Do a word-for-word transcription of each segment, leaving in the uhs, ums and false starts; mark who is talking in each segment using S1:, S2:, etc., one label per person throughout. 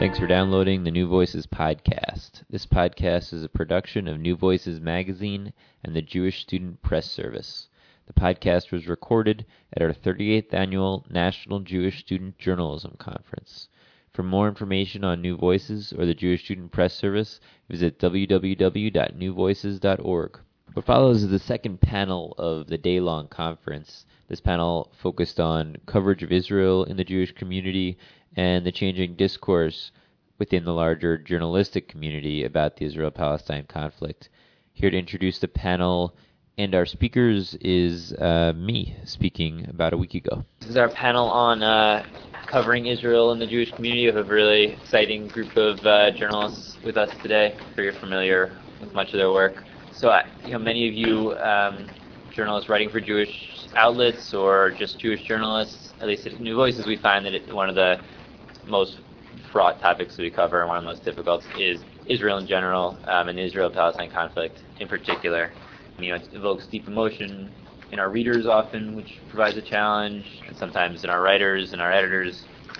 S1: Thanks for downloading the New Voices podcast. This podcast is a production of New Voices magazine and the Jewish Student Press Service. The podcast was recorded at our thirty-eighth Annual National Jewish Student Journalism Conference. For more information on New Voices or the Jewish Student Press Service, visit w w w dot new voices dot org. What follows is the second panel of the day-long conference. This panel focused on coverage of Israel in the Jewish community and the changing discourse within the larger journalistic community about the Israel-Palestine conflict. Here to introduce the panel and our speakers is uh, me, speaking about a week ago. This is our panel on uh, covering Israel in the Jewish community. We have a really exciting group of uh, journalists with us today. You're familiar with much of their work. So, uh, you know, many of you um, journalists writing for Jewish outlets or just Jewish journalists, at least at New Voices, we find that it, one of the most fraught topics that we cover, and one of the most difficult, is Israel in general, um, and the Israel-Palestine conflict in particular. You know, it evokes deep emotion in our readers often, which provides a challenge, and sometimes in our writers and our editors.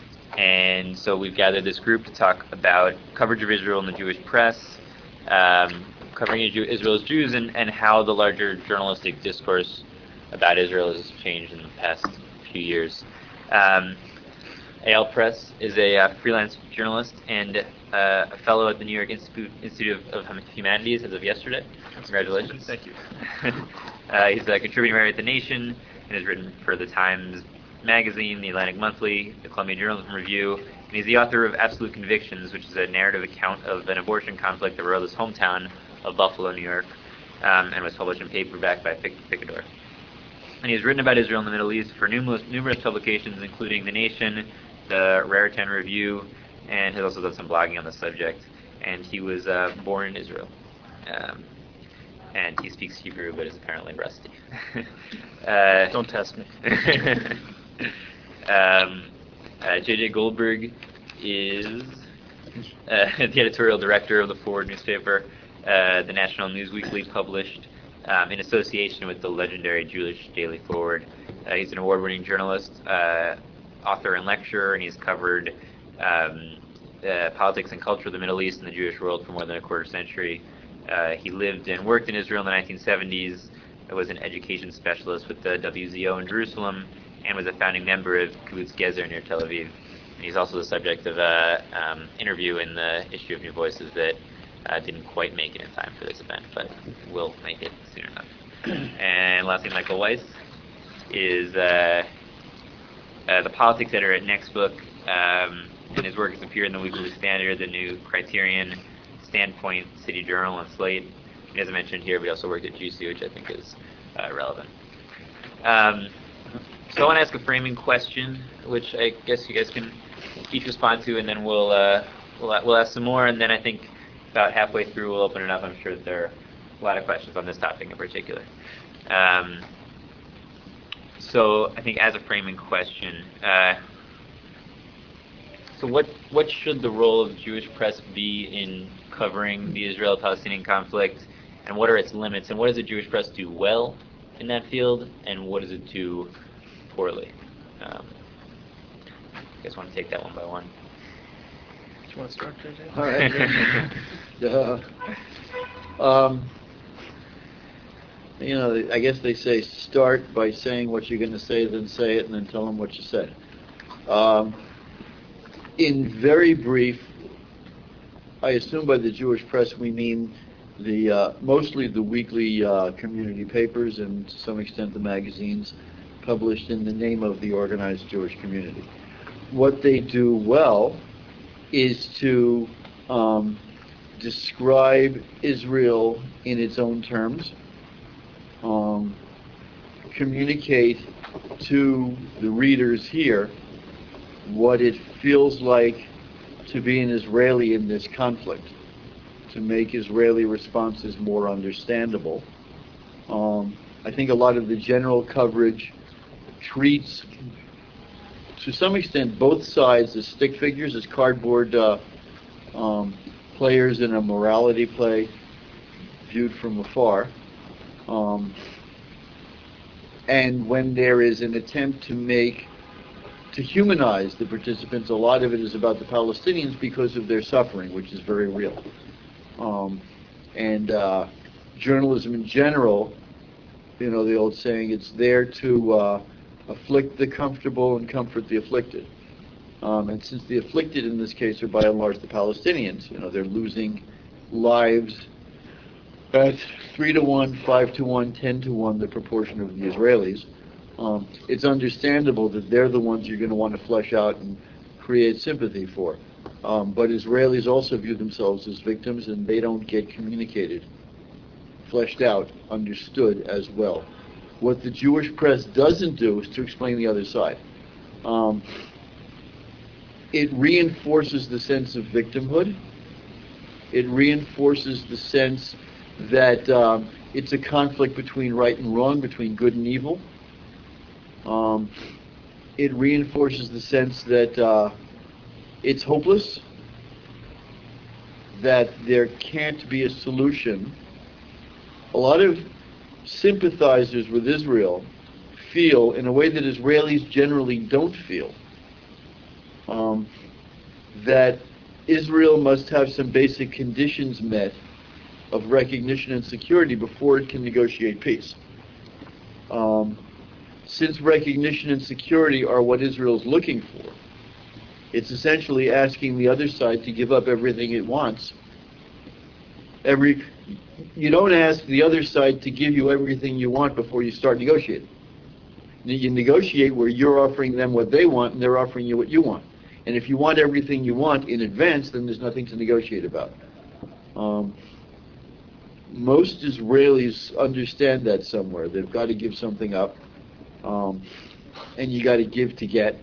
S1: And so we've gathered this group to talk about coverage of Israel in the Jewish press, um, covering Israel's Jews, and, and how the larger journalistic discourse about Israel has changed in the past few years. Um, Eyal Press is a uh, freelance journalist and uh, a fellow at the New York Institute, Institute of, of Humanities as of yesterday. Congratulations.
S2: Thank you.
S1: uh, he's a contributing writer at The Nation and has written for The Times Magazine, The Atlantic Monthly, the Columbia Journalism Review, and he's the author of Absolute Convictions, which is a narrative account of an abortion conflict that arose his hometown of Buffalo, New York, um, and was published in paperback by Pic- Picador. And he's written about Israel in the Middle East for numerous, numerous publications, including The Nation, the Raritan Review, and has also done some blogging on the subject. And he was uh, born in Israel. Um, and he speaks Hebrew, but is apparently rusty. uh,
S2: Don't test me.
S1: um, uh, J J Goldberg is uh, the editorial director of the Forward newspaper, uh, the National News Weekly, published um, in association with the legendary Jewish Daily Forward. Uh, he's an award-winning journalist, uh, author and lecturer, and he's covered um, uh, politics and culture of the Middle East and the Jewish world for more than a quarter century. Uh, he lived and worked in Israel in the nineteen seventies, was an education specialist with the W Z O in Jerusalem, and was a founding member of Kibbutz Gezer near Tel Aviv. And he's also the subject of an um, interview in the issue of New Voices that uh, didn't quite make it in time for this event, but will make it soon enough. And lastly, Michael Weiss is uh, Uh, the politics editor at Next Book, um, and his work has appeared in the Weekly Standard, the New Criterion, Standpoint, City Journal, and Slate. He hasn't mentioned here, but he also worked at Juicy, which I think is uh, relevant. Um, so I want to ask a framing question, which I guess you guys can each respond to, and then we'll uh, we'll we'll ask some more, and then I think about halfway through we'll open it up. I'm sure that there are a lot of questions on this topic in particular. Um, So I think as a framing question, uh, so what what should the role of Jewish press be in covering the Israel-Palestinian conflict, and what are its limits, and what does the Jewish press do well in that field, and what does it do poorly? Um, you guys want to take that one by one?
S2: Do you want to start, J J?
S3: All right. uh, um, You know, I guess they say start by saying what you're going to say, then say it, and then tell them what you said. Um, in very brief, I assume by the Jewish press we mean the uh, mostly the weekly uh, community papers and to some extent the magazines published in the name of the organized Jewish community. What they do well is to um, describe Israel in its own terms, Um, communicate to the readers here what it feels like to be an Israeli in this conflict, to make Israeli responses more understandable. Um, I think a lot of the general coverage treats, to some extent, both sides as stick figures, as cardboard uh, um, players in a morality play viewed from afar. Um, and when there is an attempt to make to humanize the participants, a lot of it is about the Palestinians because of their suffering, which is very real. Um, and uh, journalism in general, you know, the old saying, it's there to uh, afflict the comfortable and comfort the afflicted. Um, and since the afflicted in this case are by and large the Palestinians, you know, they're losing lives at three to one, five to one, ten to one, the proportion of the Israelis. Um, it's understandable that they're the ones you're going to want to flesh out and create sympathy for. Um, but Israelis also view themselves as victims, and they don't get communicated, fleshed out, understood as well. What the Jewish press doesn't do is to explain the other side. Um, it reinforces the sense of victimhood. It reinforces the sense that um, it's a conflict between right and wrong, between good and evil. Um, it reinforces the sense that uh, it's hopeless, that there can't be a solution. A lot of sympathizers with Israel feel in a way that Israelis generally don't feel, um, that Israel must have some basic conditions met of recognition and security before it can negotiate peace. Um, since recognition and security are what Israel's looking for, it's essentially asking the other side to give up everything it wants. Every, you don't ask the other side to give you everything you want before you start negotiating. You negotiate where you're offering them what they want and they're offering you what you want. And if you want everything you want in advance, then there's nothing to negotiate about. Um, most Israelis understand that somewhere. They've got to give something up. Um, and you got to give to get.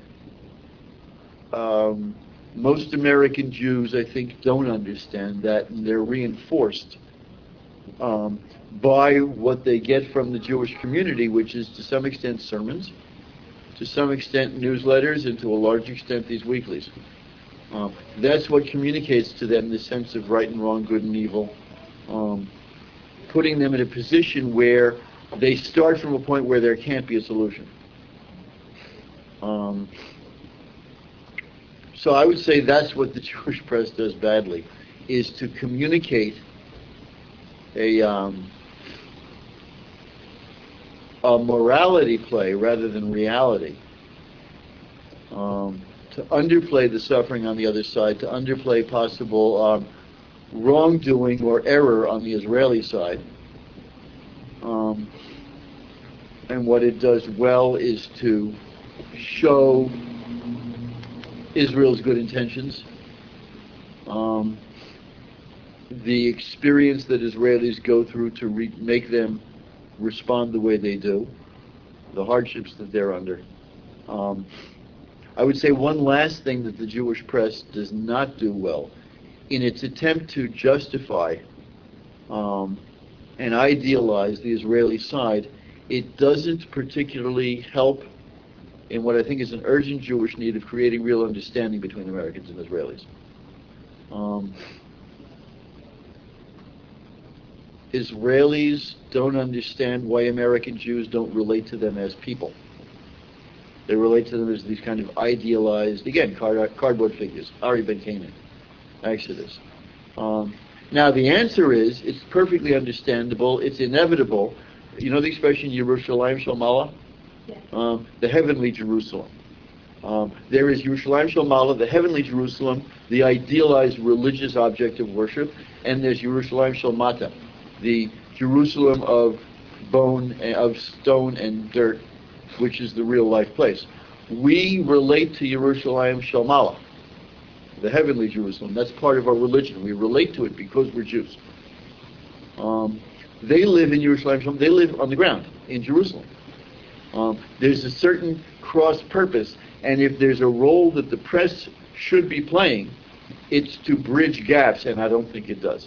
S3: Um, most American Jews, I think, don't understand that, and they're reinforced um, by what they get from the Jewish community, which is to some extent sermons, to some extent newsletters, and to a large extent these weeklies. Um, that's what communicates to them the sense of right and wrong, good and evil, um, putting them in a position where they start from a point where there can't be a solution. Um, so I would say that's what the Jewish press does badly, is to communicate a, um, a morality play rather than reality, um, to underplay the suffering on the other side, to underplay possible um, wrongdoing or error on the Israeli side. Um, and what it does well is to show Israel's good intentions, um, the experience that Israelis go through to re- make them respond the way they do, the hardships that they're under. Um, I would say one last thing that the Jewish press does not do well, in its attempt to justify um, and idealize the Israeli side, it doesn't particularly help in what I think is an urgent Jewish need of creating real understanding between Americans and Israelis. Um, Israelis don't understand why American Jews don't relate to them as people. They relate to them as these kind of idealized, again, card- cardboard figures. Ari Ben Canaan, Exodus. Um, now the answer is, it's perfectly understandable, it's inevitable. You know the expression Yerushalayim Shel Ma'ala?
S4: Yes.
S3: Um, the heavenly Jerusalem. Um, there is Yerushalayim Shel Ma'ala, the heavenly Jerusalem, the idealized religious object of worship, and there's Yerushalayim Shel Mata, the Jerusalem of bone, of stone and dirt, which is the real life place. We relate to Yerushalayim Shel Ma'ala, the heavenly Jerusalem. That's part of our religion. We relate to it because we're Jews. Um, they live in Yerushalayim. They live on the ground in Jerusalem. Um, there's a certain cross purpose, and if there's a role that the press should be playing, it's to bridge gaps, and I don't think it does.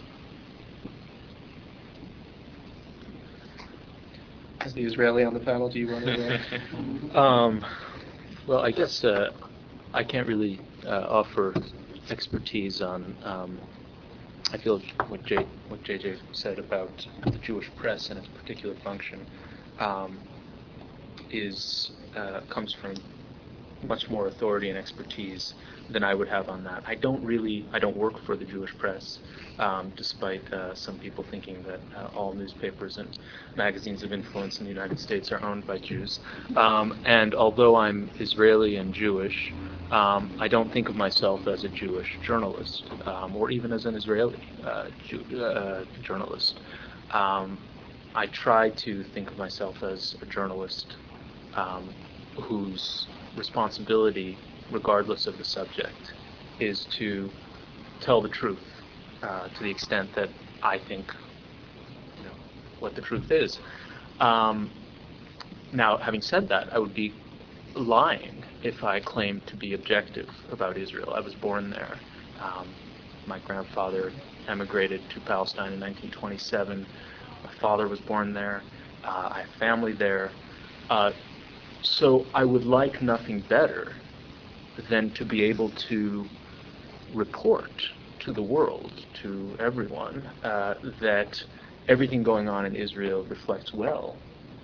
S2: As the Israeli on the panel, do you want to? Uh...
S5: um, well, I guess uh, I can't really uh, offer expertise on. Um, I feel what J what J J said about the Jewish press and its particular function um, is uh, comes from much more authority and expertise than I would have on that. I don't really, I don't work for the Jewish press, um, despite uh, some people thinking that uh, all newspapers and magazines of influence in the United States are owned by Jews. Um, and although I'm Israeli and Jewish, um, I don't think of myself as a Jewish journalist, um, or even as an Israeli uh, Jew, uh, journalist. Um, I try to think of myself as a journalist um, whose responsibility, regardless of the subject, is to tell the truth uh, to the extent that I think, you know, what the truth is. Um, now, having said that, I would be lying if I claimed to be objective about Israel. I was born there. Um, my grandfather emigrated to Palestine in nineteen twenty-seven. My father was born there. Uh, I have family there. Uh, so I would like nothing better than to be able to report to the world, to everyone, uh, that everything going on in Israel reflects well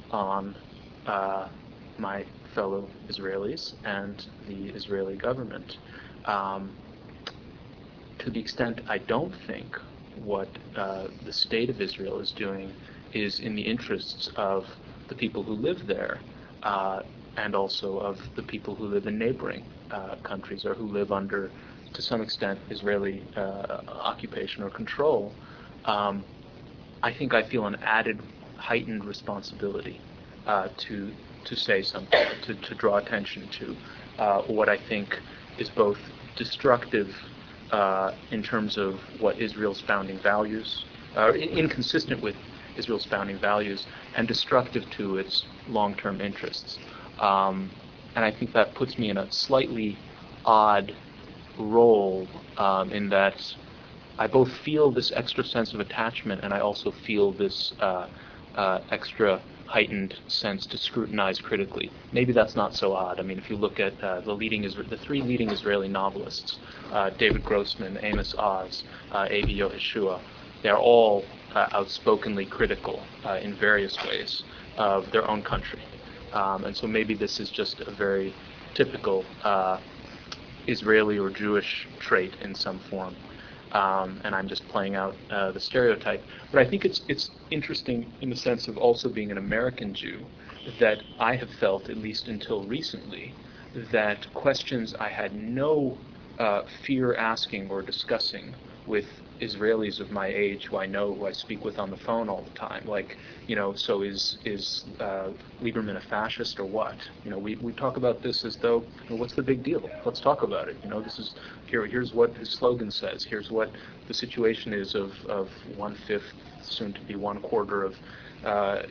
S5: on uh, my fellow Israelis and the Israeli government. Um, to the extent I don't think what uh, the state of Israel is doing is in the interests of the people who live there, uh, and also of the people who live in neighboring uh, countries or who live under, to some extent, Israeli uh, occupation or control. Um, I think I feel an added, heightened responsibility uh, to to say something, to, to draw attention to uh, what I think is both destructive uh, in terms of what Israel's founding values, uh, inconsistent with Israel's founding values, and destructive to its long-term interests. Um, and I think that puts me in a slightly odd role um, in that I both feel this extra sense of attachment, and I also feel this uh, uh, extra heightened sense to scrutinize critically. Maybe that's not so odd. I mean, if you look at uh, the leading, Isra- the three leading Israeli novelists, uh, David Grossman, Amos Oz, uh, Avi Yehoshua, they're all uh, outspokenly critical uh, in various ways of their own country. Um, and so maybe this is just a very typical uh, Israeli or Jewish trait in some form. Um, and I'm just playing out uh, the stereotype. But I think it's it's interesting in the sense of also being an American Jew that I have felt, at least until recently, that questions I had no uh, fear asking or discussing with Israelis of my age who I know, who I speak with on the phone all the time, like, you know, so is is uh, Lieberman a fascist or what? You know, we, we talk about this as though, you know, what's the big deal? Let's talk about it. You know, this is here. Here's what his slogan says. Here's what the situation is of of one fifth, soon to be one quarter of uh,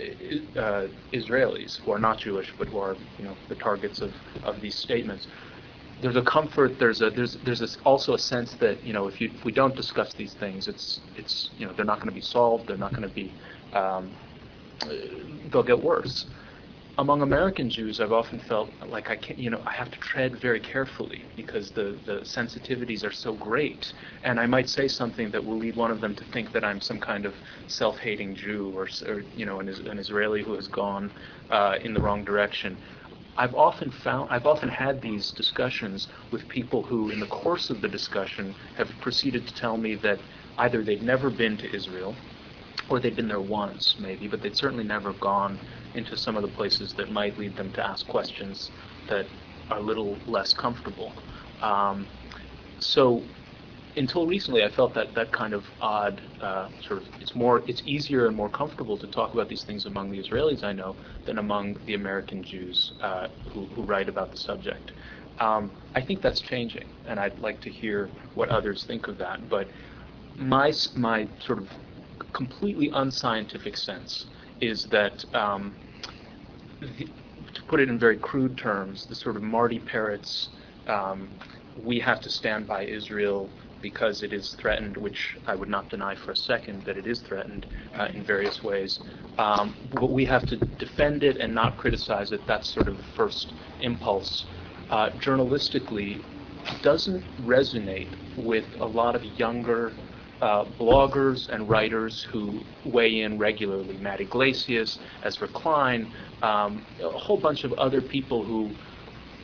S5: uh, Israelis who are not Jewish, but who are, you know, the targets of, of these statements. There's a comfort. There's a there's there's a, also a sense that, you know, if you if we don't discuss these things, it's it's you know, they're not going to be solved. They're not going to be um, they'll get worse. Among American Jews, I've often felt like I can't, you know, I have to tread very carefully because the the sensitivities are so great, and I might say something that will lead one of them to think that I'm some kind of self-hating Jew or, or you know, an, an Israeli who has gone uh, in the wrong direction. I've often found, I've often had these discussions with people who, in the course of the discussion, have proceeded to tell me that either they'd never been to Israel, or they'd been there once, maybe, but they'd certainly never gone into some of the places that might lead them to ask questions that are a little less comfortable. Um, so, until recently, I felt that that kind of odd uh, sort of, it's more, it's easier and more comfortable to talk about these things among the Israelis I know than among the American Jews uh, who, who write about the subject. Um, I think that's changing, and I'd like to hear what others think of that. But my my sort of completely unscientific sense is that, um, the, to put it in very crude terms, the sort of Marty Peretz, um, we have to stand by Israel because it is threatened, which I would not deny for a second that it is threatened uh, in various ways. Um, but we have to defend it and not criticize it. That's sort of the first impulse. Uh, journalistically, doesn't resonate with a lot of younger uh, bloggers and writers who weigh in regularly. Matt Iglesias, Ezra Klein, um, a whole bunch of other people who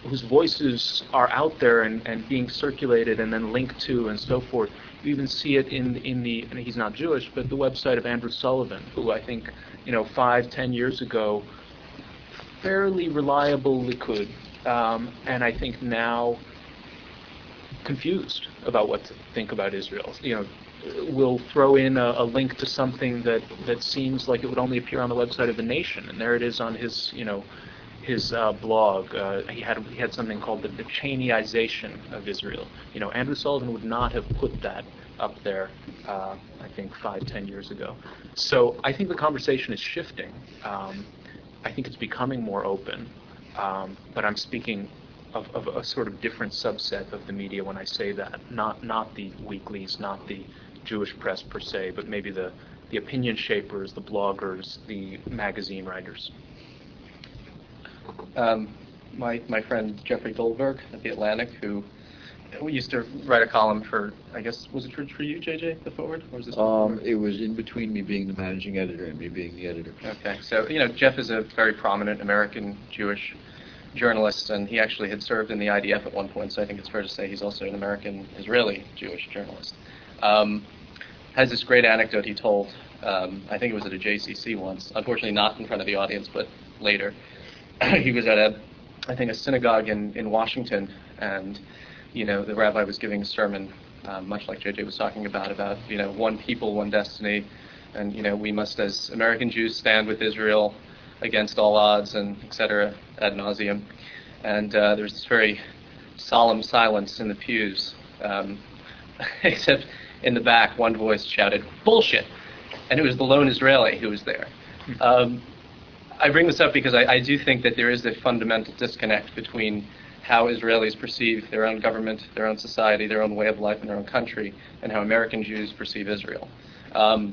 S5: whose voices are out there and, and being circulated and then linked to and so forth. You even see it in in the, and he's not Jewish, but the website of Andrew Sullivan, who I think, you know, five, ten years ago, fairly reliable Likud, um, and I think now confused about what to think about Israel. You know, will throw in a, a link to something that, that seems like it would only appear on the website of The Nation, and there it is on his, you know, his uh, blog. Uh, he had he had something called the, the Cheneyization of Israel. You know, Andrew Sullivan would not have put that up there, uh, I think, five, ten years ago. So I think the conversation is shifting. Um, I think it's becoming more open, um, but I'm speaking of, of a sort of different subset of the media when I say that. Not not the weeklies, not the Jewish press per se, but maybe the, the opinion shapers, the bloggers, the magazine writers.
S2: Um, my my friend Jeffrey Goldberg at The Atlantic, who we used to write a column for, I guess, was it for, for you, J J, the Forward? Or was this
S3: Um, it was in between me being the managing editor and me being the editor.
S2: Okay, so, you know, Jeff is a very prominent American Jewish journalist, and he actually had served in the I D F at one point, so I think it's fair to say he's also an American Israeli Jewish journalist. Um, has this great anecdote he told, um, I think it was at a J C C once, unfortunately not in front of the audience, but later. He was at a, I think, a synagogue in, in Washington, and, you know, the rabbi was giving a sermon, um, much like J J was talking about, about, you know, one people, one destiny, and, you know, we must, as American Jews, stand with Israel against all odds, and et cetera, ad nauseum. And uh, there's this very solemn silence in the pews, um, except in the back, one voice shouted, "Bullshit!" And it was the lone Israeli who was there. Um, I bring this up because I, I do think that there is a fundamental disconnect between how Israelis perceive their own government, their own society, their own way of life in their own country, and how American Jews perceive Israel. Um,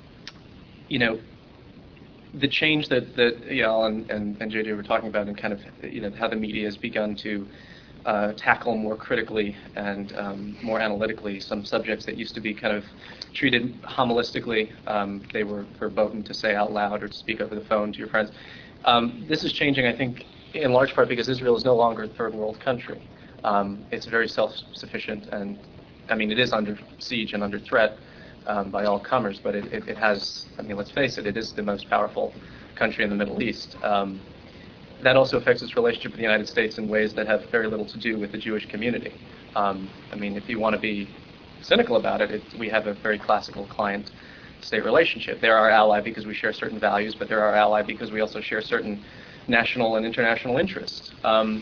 S2: you know, the change that, that Eyal and, and, and J J were talking about, and kind of, you know, how the media has begun to uh, tackle more critically and um, more analytically some subjects that used to be kind of treated homilistically. Um, they were verboten to say out loud or to speak over the phone to your friends. Um, this is changing, I think, in large part because Israel is no longer a third world country. Um, it's very self-sufficient, and I mean, it is under siege and under threat um, by all comers, but it, it, it has, I mean, let's face it, it is the most powerful country in the Middle East. Um, that also affects its relationship with the United States in ways that have very little to do with the Jewish community. Um, I mean, if you want to be cynical about it, it, we have a very classical client-state relationship. They're our ally because we share certain values, but they're our ally because we also share certain national and international interests. Um,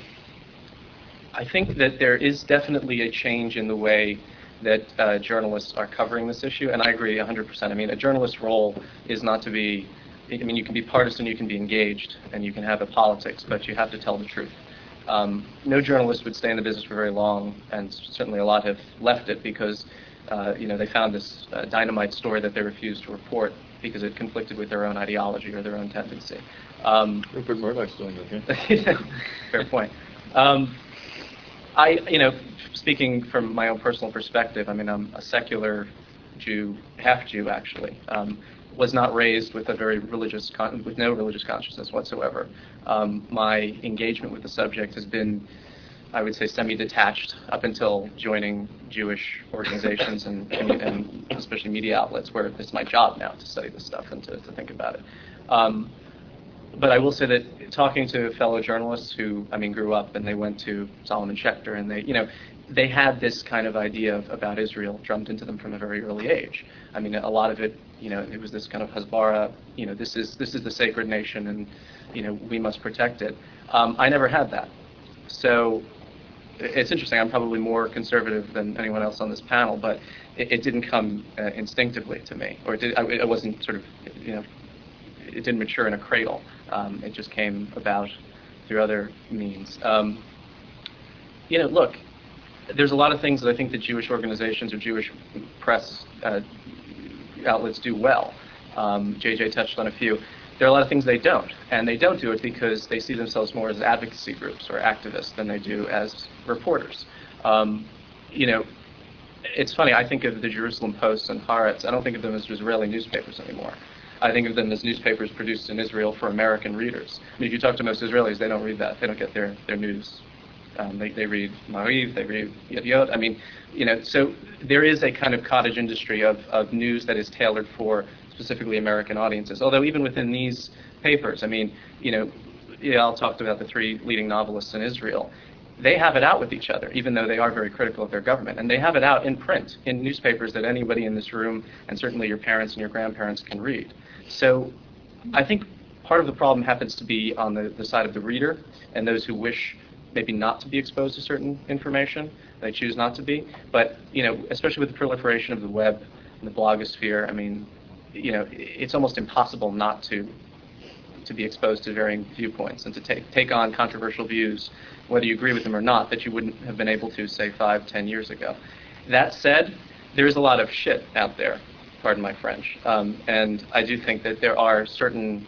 S2: I think that there is definitely a change in the way that uh, journalists are covering this issue, and I agree one hundred percent. I mean, a journalist's role is not to be, I mean, you can be partisan, you can be engaged, and you can have a politics, but you have to tell the truth. Um, no journalist would stay in the business for very long, and certainly a lot have left it because, uh, you know, they found this uh, dynamite story that they refused to report because it conflicted with their own ideology or their own tendency. Um,
S3: Rupert Murdoch's doing okay.
S2: Fair point. Um, I, you know, speaking from my own personal perspective, I mean, I'm a secular Jew, half Jew actually. Um, was not raised with a very religious, con- with no religious consciousness whatsoever. Um, my engagement with the subject has been, I would say, semi-detached up until joining Jewish organizations and, and, and especially media outlets where it's my job now to study this stuff and to, to think about it. Um, but I will say that talking to fellow journalists who, I mean, grew up and they went to Solomon Schechter and they, you know, they had this kind of idea of, about Israel drummed into them from a very early age. I mean, a lot of it, you know, it was this kind of Hasbara, you know, this is this is the sacred nation and, you know, we must protect it. Um, I never had that. So it's interesting. I'm probably more conservative than anyone else on this panel, but it, it didn't come uh, instinctively to me, or it, did, I, it wasn't sort of, you know, it didn't mature in a cradle. Um, it just came about through other means. Um, you know, look, there's a lot of things that I think that Jewish organizations or Jewish press uh, outlets do well. Um, J J touched on a few. There are a lot of things they don't, and they don't do it because they see themselves more as advocacy groups or activists than they do as reporters. Um, you know, it's funny, I think of the Jerusalem Post and Haaretz, I don't think of them as Israeli newspapers anymore. I think of them as newspapers produced in Israel for American readers. I mean, if you talk to most Israelis, they don't read that. They don't get their, their news Um, they, they read Maariv, they read Yediot. I mean, you know, so there is a kind of cottage industry of, of news that is tailored for specifically American audiences. Although even within these papers, I mean, you know, Eyal talked about the three leading novelists in Israel. They have it out with each other, even though they are very critical of their government. And they have it out in print, in newspapers that anybody in this room, and certainly your parents and your grandparents, can read. So I think part of the problem happens to be on the, the side of the reader and those who wish maybe not to be exposed to certain information. They choose not to be. But, you know, especially with the proliferation of the web and the blogosphere, I mean, you know, it's almost impossible not to to be exposed to varying viewpoints and to take take on controversial views, whether you agree with them or not, that you wouldn't have been able to, say, five, ten years ago. That said, there is a lot of shit out there, pardon my French, um, and I do think that there are certain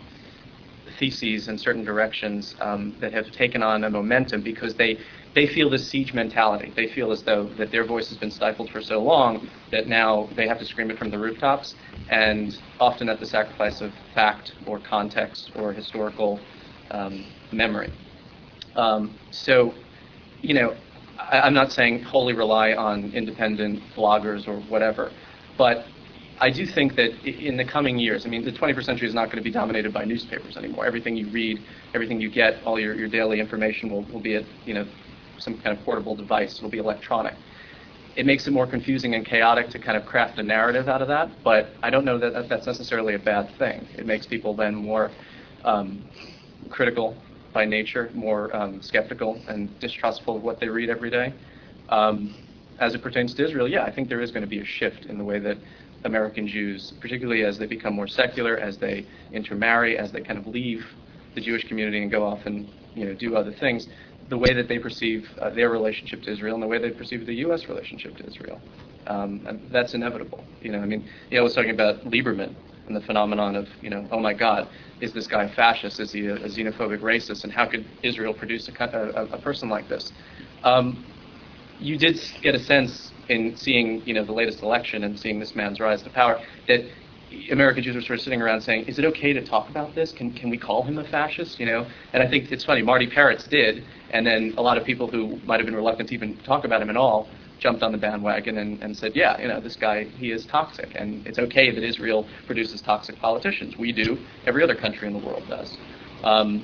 S2: theses and certain directions um, that have taken on a momentum because they they feel this siege mentality. They feel as though that their voice has been stifled for so long that now they have to scream it from the rooftops, and often at the sacrifice of fact or context or historical um, memory. Um, so, you know, I, I'm not saying wholly rely on independent bloggers or whatever, but I do think that in the coming years, I mean, the twenty-first century is not going to be dominated by newspapers anymore. Everything you read, everything you get, all your, your daily information will, will be at, you know, some kind of portable device. It'll be electronic. It makes it more confusing and chaotic to kind of craft a narrative out of that, but I don't know that that's necessarily a bad thing. It makes people then more um, critical by nature, more um, skeptical and distrustful of what they read every day. Um, as it pertains to Israel, yeah, I think there is going to be a shift in the way that American Jews, particularly as they become more secular, as they intermarry, as they kind of leave the Jewish community and go off and, you know, do other things, the way that they perceive uh, their relationship to Israel and the way they perceive the U S relationship to Israel. Um, and that's inevitable. You know, I mean, yeah, I was talking about Lieberman and the phenomenon of, you know, oh my God, is this guy a fascist? Is he a, a xenophobic racist? And how could Israel produce a, a, a person like this? Um, you did get a sense in seeing, you know, the latest election and seeing this man's rise to power that American Jews were sort of sitting around saying, is it okay to talk about this? Can can we call him a fascist? You know, and I think it's funny, Marty Peretz did, and then a lot of people who might have been reluctant to even talk about him at all jumped on the bandwagon and, and said, yeah, you know, this guy, he is toxic, and it's okay that Israel produces toxic politicians. We do. Every other country in the world does. Um,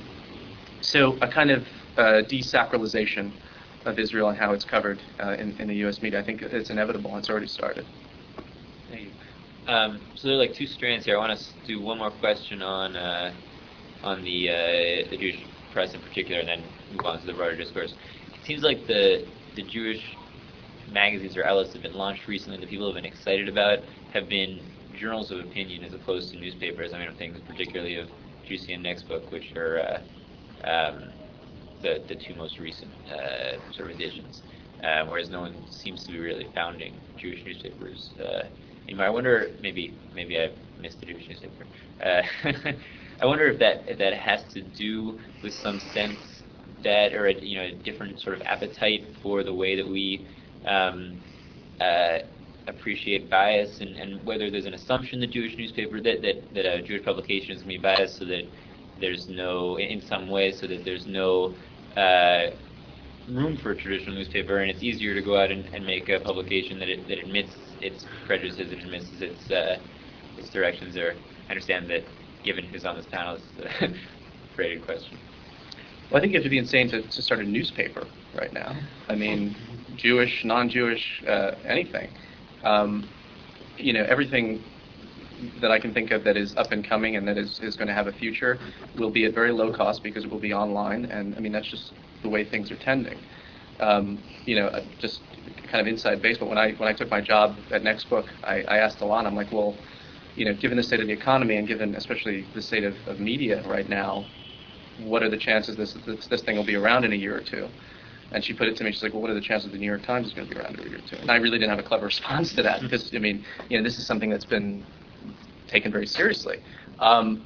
S2: so a kind of uh, desacralization of Israel and how it's covered uh, in, in the U S media, I think it's inevitable. It's already started.
S1: Thank you. Um, so there are like two strands here. I want to do one more question on uh, on the uh, the Jewish press in particular, and then move on to the broader discourse. It seems like the the Jewish magazines or outlets that have been launched recently that people have been excited about have been journals of opinion as opposed to newspapers. I mean, I'm thinking particularly of Juicy and Next Book, which are uh, um, the the two most recent uh, sort of editions. Uh, whereas no one seems to be really founding Jewish newspapers. Uh, anymore. I wonder, maybe maybe I missed the Jewish newspaper. Uh, I wonder if that if that has to do with some sense that, or a, you know, a different sort of appetite for the way that we um, uh, appreciate bias, and, and whether there's an assumption that Jewish newspaper that that, that a Jewish publication is going to be biased, so that there's no, in some way, so that there's no uh, room for a traditional newspaper, and it's easier to go out and, and make a publication that it, that admits its prejudices, it admits its uh, its directions. Or I understand that, given who's on this panel, it's a creative question.
S2: Well, I think you have to be insane to, to start a newspaper right now. I mean, Jewish, non-Jewish, uh, anything. Um, you know, everything that I can think of that is up and coming and that is, is going to have a future will be at very low cost because it will be online. And I mean, that's just the way things are tending. Um, you know, just kind of inside baseball. When I when I took my job at Next Book, I, I asked Alon, I'm like, well, you know, given the state of the economy and given especially the state of, of media right now, what are the chances this, this this thing will be around in a year or two? And she put it to me, she's like, well, what are the chances the New York Times is going to be around in a year or two? And I really didn't have a clever response to that because, I mean, you know, this is something that's been taken very seriously. Um,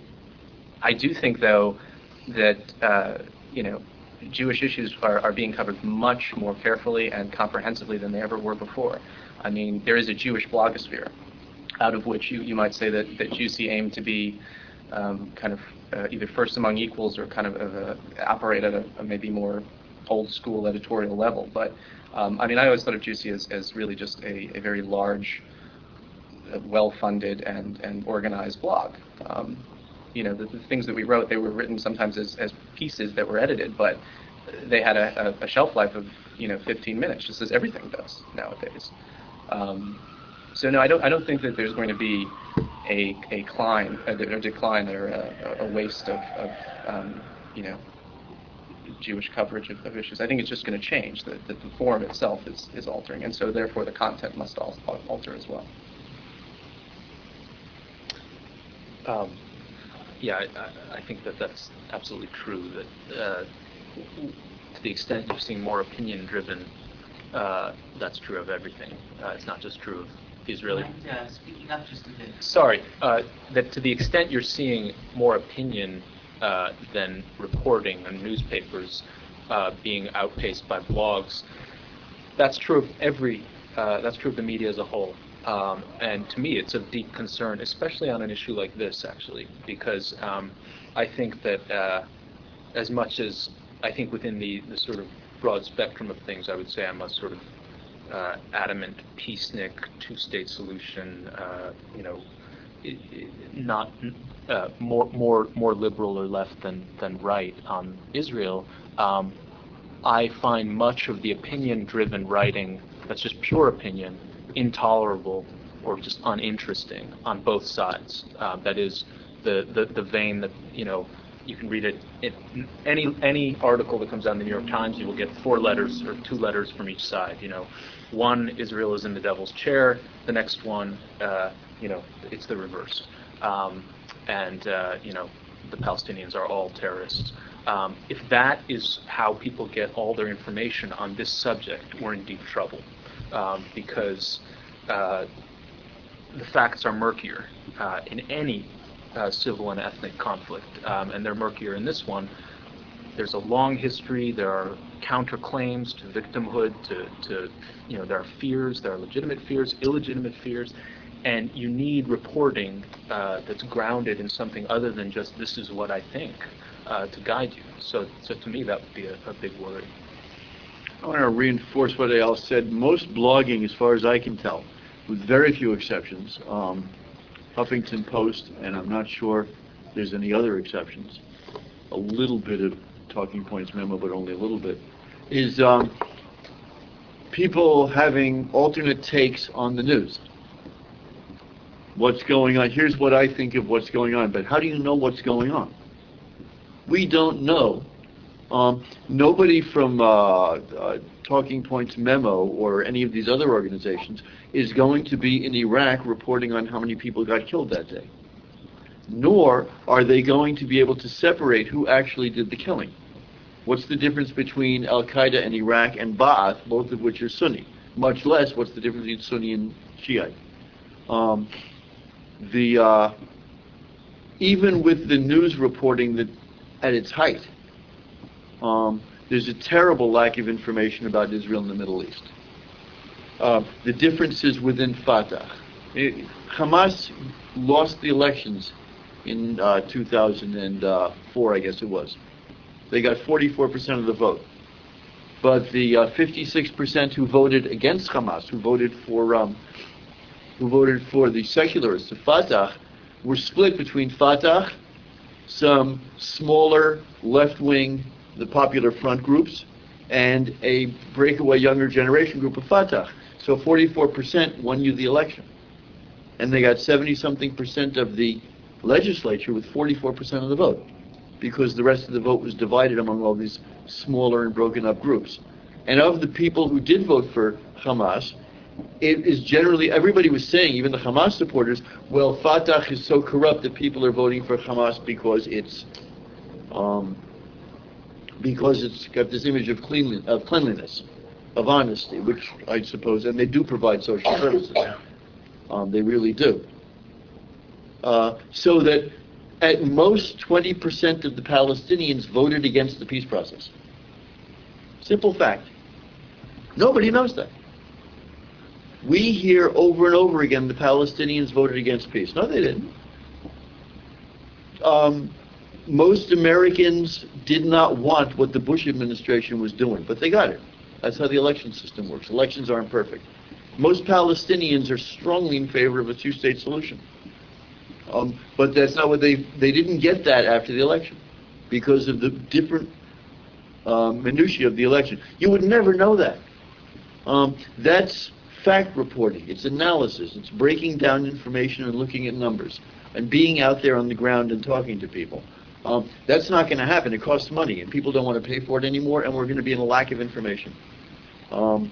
S2: I do think, though, that, uh, you know, Jewish issues are, are being covered much more carefully and comprehensively than they ever were before. I mean, there is a Jewish blogosphere, out of which you, you might say that, that Juicy aimed to be um, kind of uh, either first among equals or kind of uh, operate at a, a maybe more old school editorial level. But um, I mean, I always thought of Juicy as, as really just a, a very large, uh, well-funded and, and organized blog. Um, you know, the, the things that we wrote, they were written sometimes as, as pieces that were edited, but they had a, a, a shelf life of, you know, fifteen minutes, just as everything does nowadays. Um, so no, I don't. I don't think that there's going to be a a decline, a, a decline, or a, a waste of, of um, you know, Jewish coverage of, of issues. I think it's just going to change. The, the the form itself is, is altering, and so therefore the content must also alter as well.
S5: Um, yeah, I, I think that that's absolutely true. That uh, to the extent you're seeing more opinion-driven, uh, that's true of everything. Uh, it's not just true of Israeli.
S4: Mind, uh, speaking up just a bit.
S5: Sorry, uh, that to the extent you're seeing more opinion uh, than reporting on newspapers uh, being outpaced by blogs, that's true of every. Uh, that's true of the media as a whole. Um, and to me, it's of deep concern, especially on an issue like this, actually, because um, I think that uh, as much as I think within the, the sort of broad spectrum of things, I would say I'm a sort of uh, adamant peacenik, two-state solution, uh, you know, it, it, not uh, more more more liberal or left than than right on Israel. Um, I find much of the opinion-driven writing that's just pure opinion intolerable or just uninteresting on both sides. Uh, that is the, the the vein that, you know, you can read it in any any article that comes out in the New York Times. You will get four letters or two letters from each side. You know, one, Israel is in the devil's chair. The next one, uh, you know, it's the reverse. Um, and uh, you know, the Palestinians are all terrorists. Um, if that is how people get all their information on this subject, we're in deep trouble. Um, because uh, the facts are murkier uh, in any uh, civil and ethnic conflict, um, and they're murkier in this one. There's a long history. There are counterclaims to victimhood. To, to you know, there are fears. There are legitimate fears, illegitimate fears, and you need reporting uh, that's grounded in something other than just this is what I think uh, to guide you. So, so to me, that would be a, a big worry.
S3: I want to reinforce what Al said. Most blogging, as far as I can tell, with very few exceptions, um, Huffington Post, and I'm not sure there's any other exceptions, a little bit of Talking Points Memo, but only a little bit, is um, people having alternate takes on the news. What's going on? Here's what I think of what's going on, but how do you know what's going on? We don't know. Um, nobody from uh, uh, Talking Points Memo or any of these other organizations is going to be in Iraq reporting on how many people got killed that day. Nor are they going to be able to separate who actually did the killing. What's the difference between Al-Qaeda in Iraq and Ba'ath, both of which are Sunni? Much less what's the difference between Sunni and Shiite. Um, the uh, even with the news reporting that at its height, Um, there's a terrible lack of information about Israel and the Middle East. Uh, the differences within Fatah. It, Hamas lost the elections in uh, two thousand four, I guess it was. They got forty-four percent of the vote. But the uh, fifty-six percent who voted against Hamas, who voted for um, who voted for the secularists, the Fatah, were split between Fatah, some smaller left-wing, the Popular Front groups, and a breakaway younger generation group of Fatah. So forty-four percent won you the election. And they got seventy-something percent of the legislature with forty-four percent of the vote, because the rest of the vote was divided among all these smaller and broken up groups. And of the people who did vote for Hamas, it is generally, everybody was saying, even the Hamas supporters, well, Fatah is so corrupt that people are voting for Hamas because it's um, because it's got this image of cleanliness, of cleanliness, of honesty, which I suppose, and they do provide social services. Um, they really do. Uh, so that at most twenty percent of the Palestinians voted against the peace process. Simple fact. Nobody knows that. We hear over and over again the Palestinians voted against peace. No, they didn't. Um, most Americans did not want what the Bush administration was doing, but they got it. That's how the election system works. Elections aren't perfect. Most Palestinians are strongly in favor of a two-state solution. Um, but that's not what they, they didn't get that after the election because of the different uh, minutiae of the election. You would never know that. Um, that's fact reporting. It's analysis. It's breaking down information and looking at numbers and being out there on the ground and talking to people. Um, that's not going to happen. It costs money, and people don't want to pay for it anymore, and we're going to be in a lack of information. Um,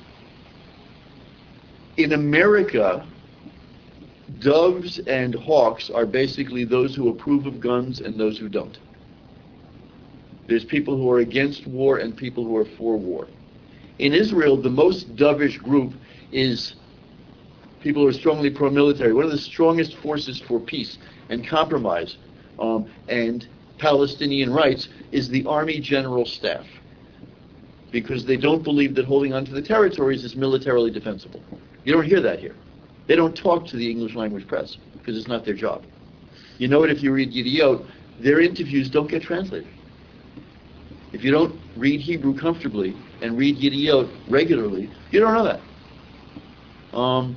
S3: in America, doves and hawks are basically those who approve of guns and those who don't. There's people who are against war and people who are for war. In Israel, the most dovish group is people who are strongly pro-military. One of the strongest forces for peace and compromise um, and Palestinian rights is the Army General Staff, because they don't believe that holding on to the territories is militarily defensible. You don't hear that here. They don't talk to the English language press because it's not their job. You know it if you read Yediot, their interviews don't get translated. If you don't read Hebrew comfortably and read Yediot regularly, you don't know that. Um,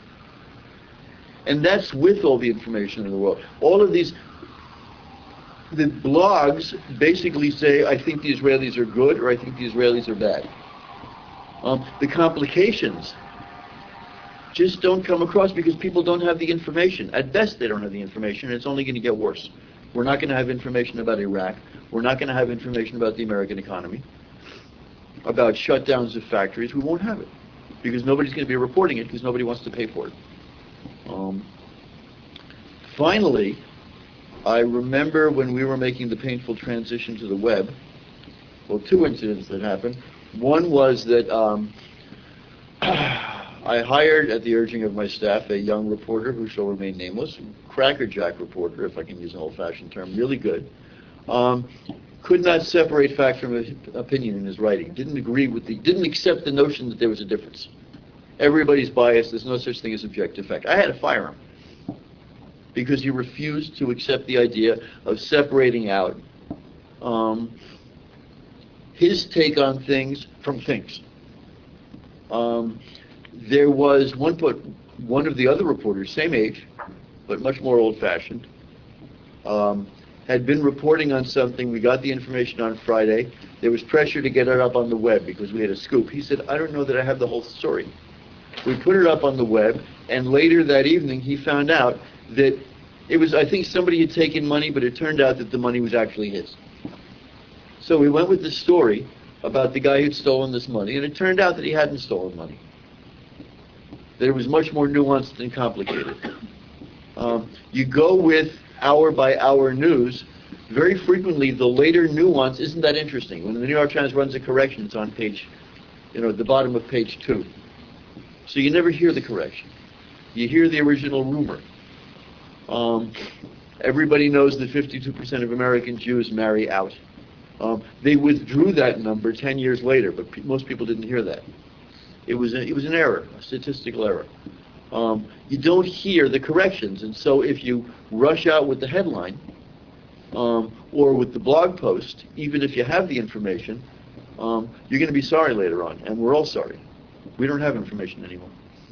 S3: and that's with all the information in the world. All of these, the blogs basically say, I think the Israelis are good or I think the Israelis are bad. Um, the complications just don't come across because people don't have the information. At best, they don't have the information, and it's only going to get worse. We're not going to have information about Iraq. We're not going to have information about the American economy, about shutdowns of factories. We won't have it because nobody's going to be reporting it because nobody wants to pay for it. Um, finally, I remember when we were making the painful transition to the web, well, two incidents that happened. One was that um, I hired, at the urging of my staff, a young reporter who shall remain nameless, crackerjack reporter, if I can use an old-fashioned term, really good. Um, could not separate fact from opinion in his writing. Didn't agree with the, didn't accept the notion that there was a difference. Everybody's biased. There's no such thing as objective fact. I had to fire him because he refused to accept the idea of separating out um, his take on things from things. Um, there was one, put, one of the other reporters, same age, but much more old-fashioned, um, had been reporting on something. We got the information on Friday. There was pressure to get it up on the web because we had a scoop. He said, I don't know that I have the whole story. We put it up on the web, and later that evening he found out that it was, I think somebody had taken money, but it turned out that the money was actually his. So we went with the story about the guy who'd stolen this money, and it turned out that he hadn't stolen money. That it was much more nuanced and complicated. Um, you go with hour-by-hour news, very frequently the later nuance isn't that interesting. When the New York Times runs a correction, it's on page, you know, at the bottom of page two. So you never hear the correction. You hear the original rumor. Um, everybody knows that fifty-two percent of American Jews marry out. Um, they withdrew that number ten years later, but pe- most people didn't hear that. It was a, it was an error, a statistical error. Um, you don't hear the corrections, and so if you rush out with the headline um, or with the blog post, even if you have the information, um, you're going to be sorry later on, and we're all sorry. We don't have information anymore.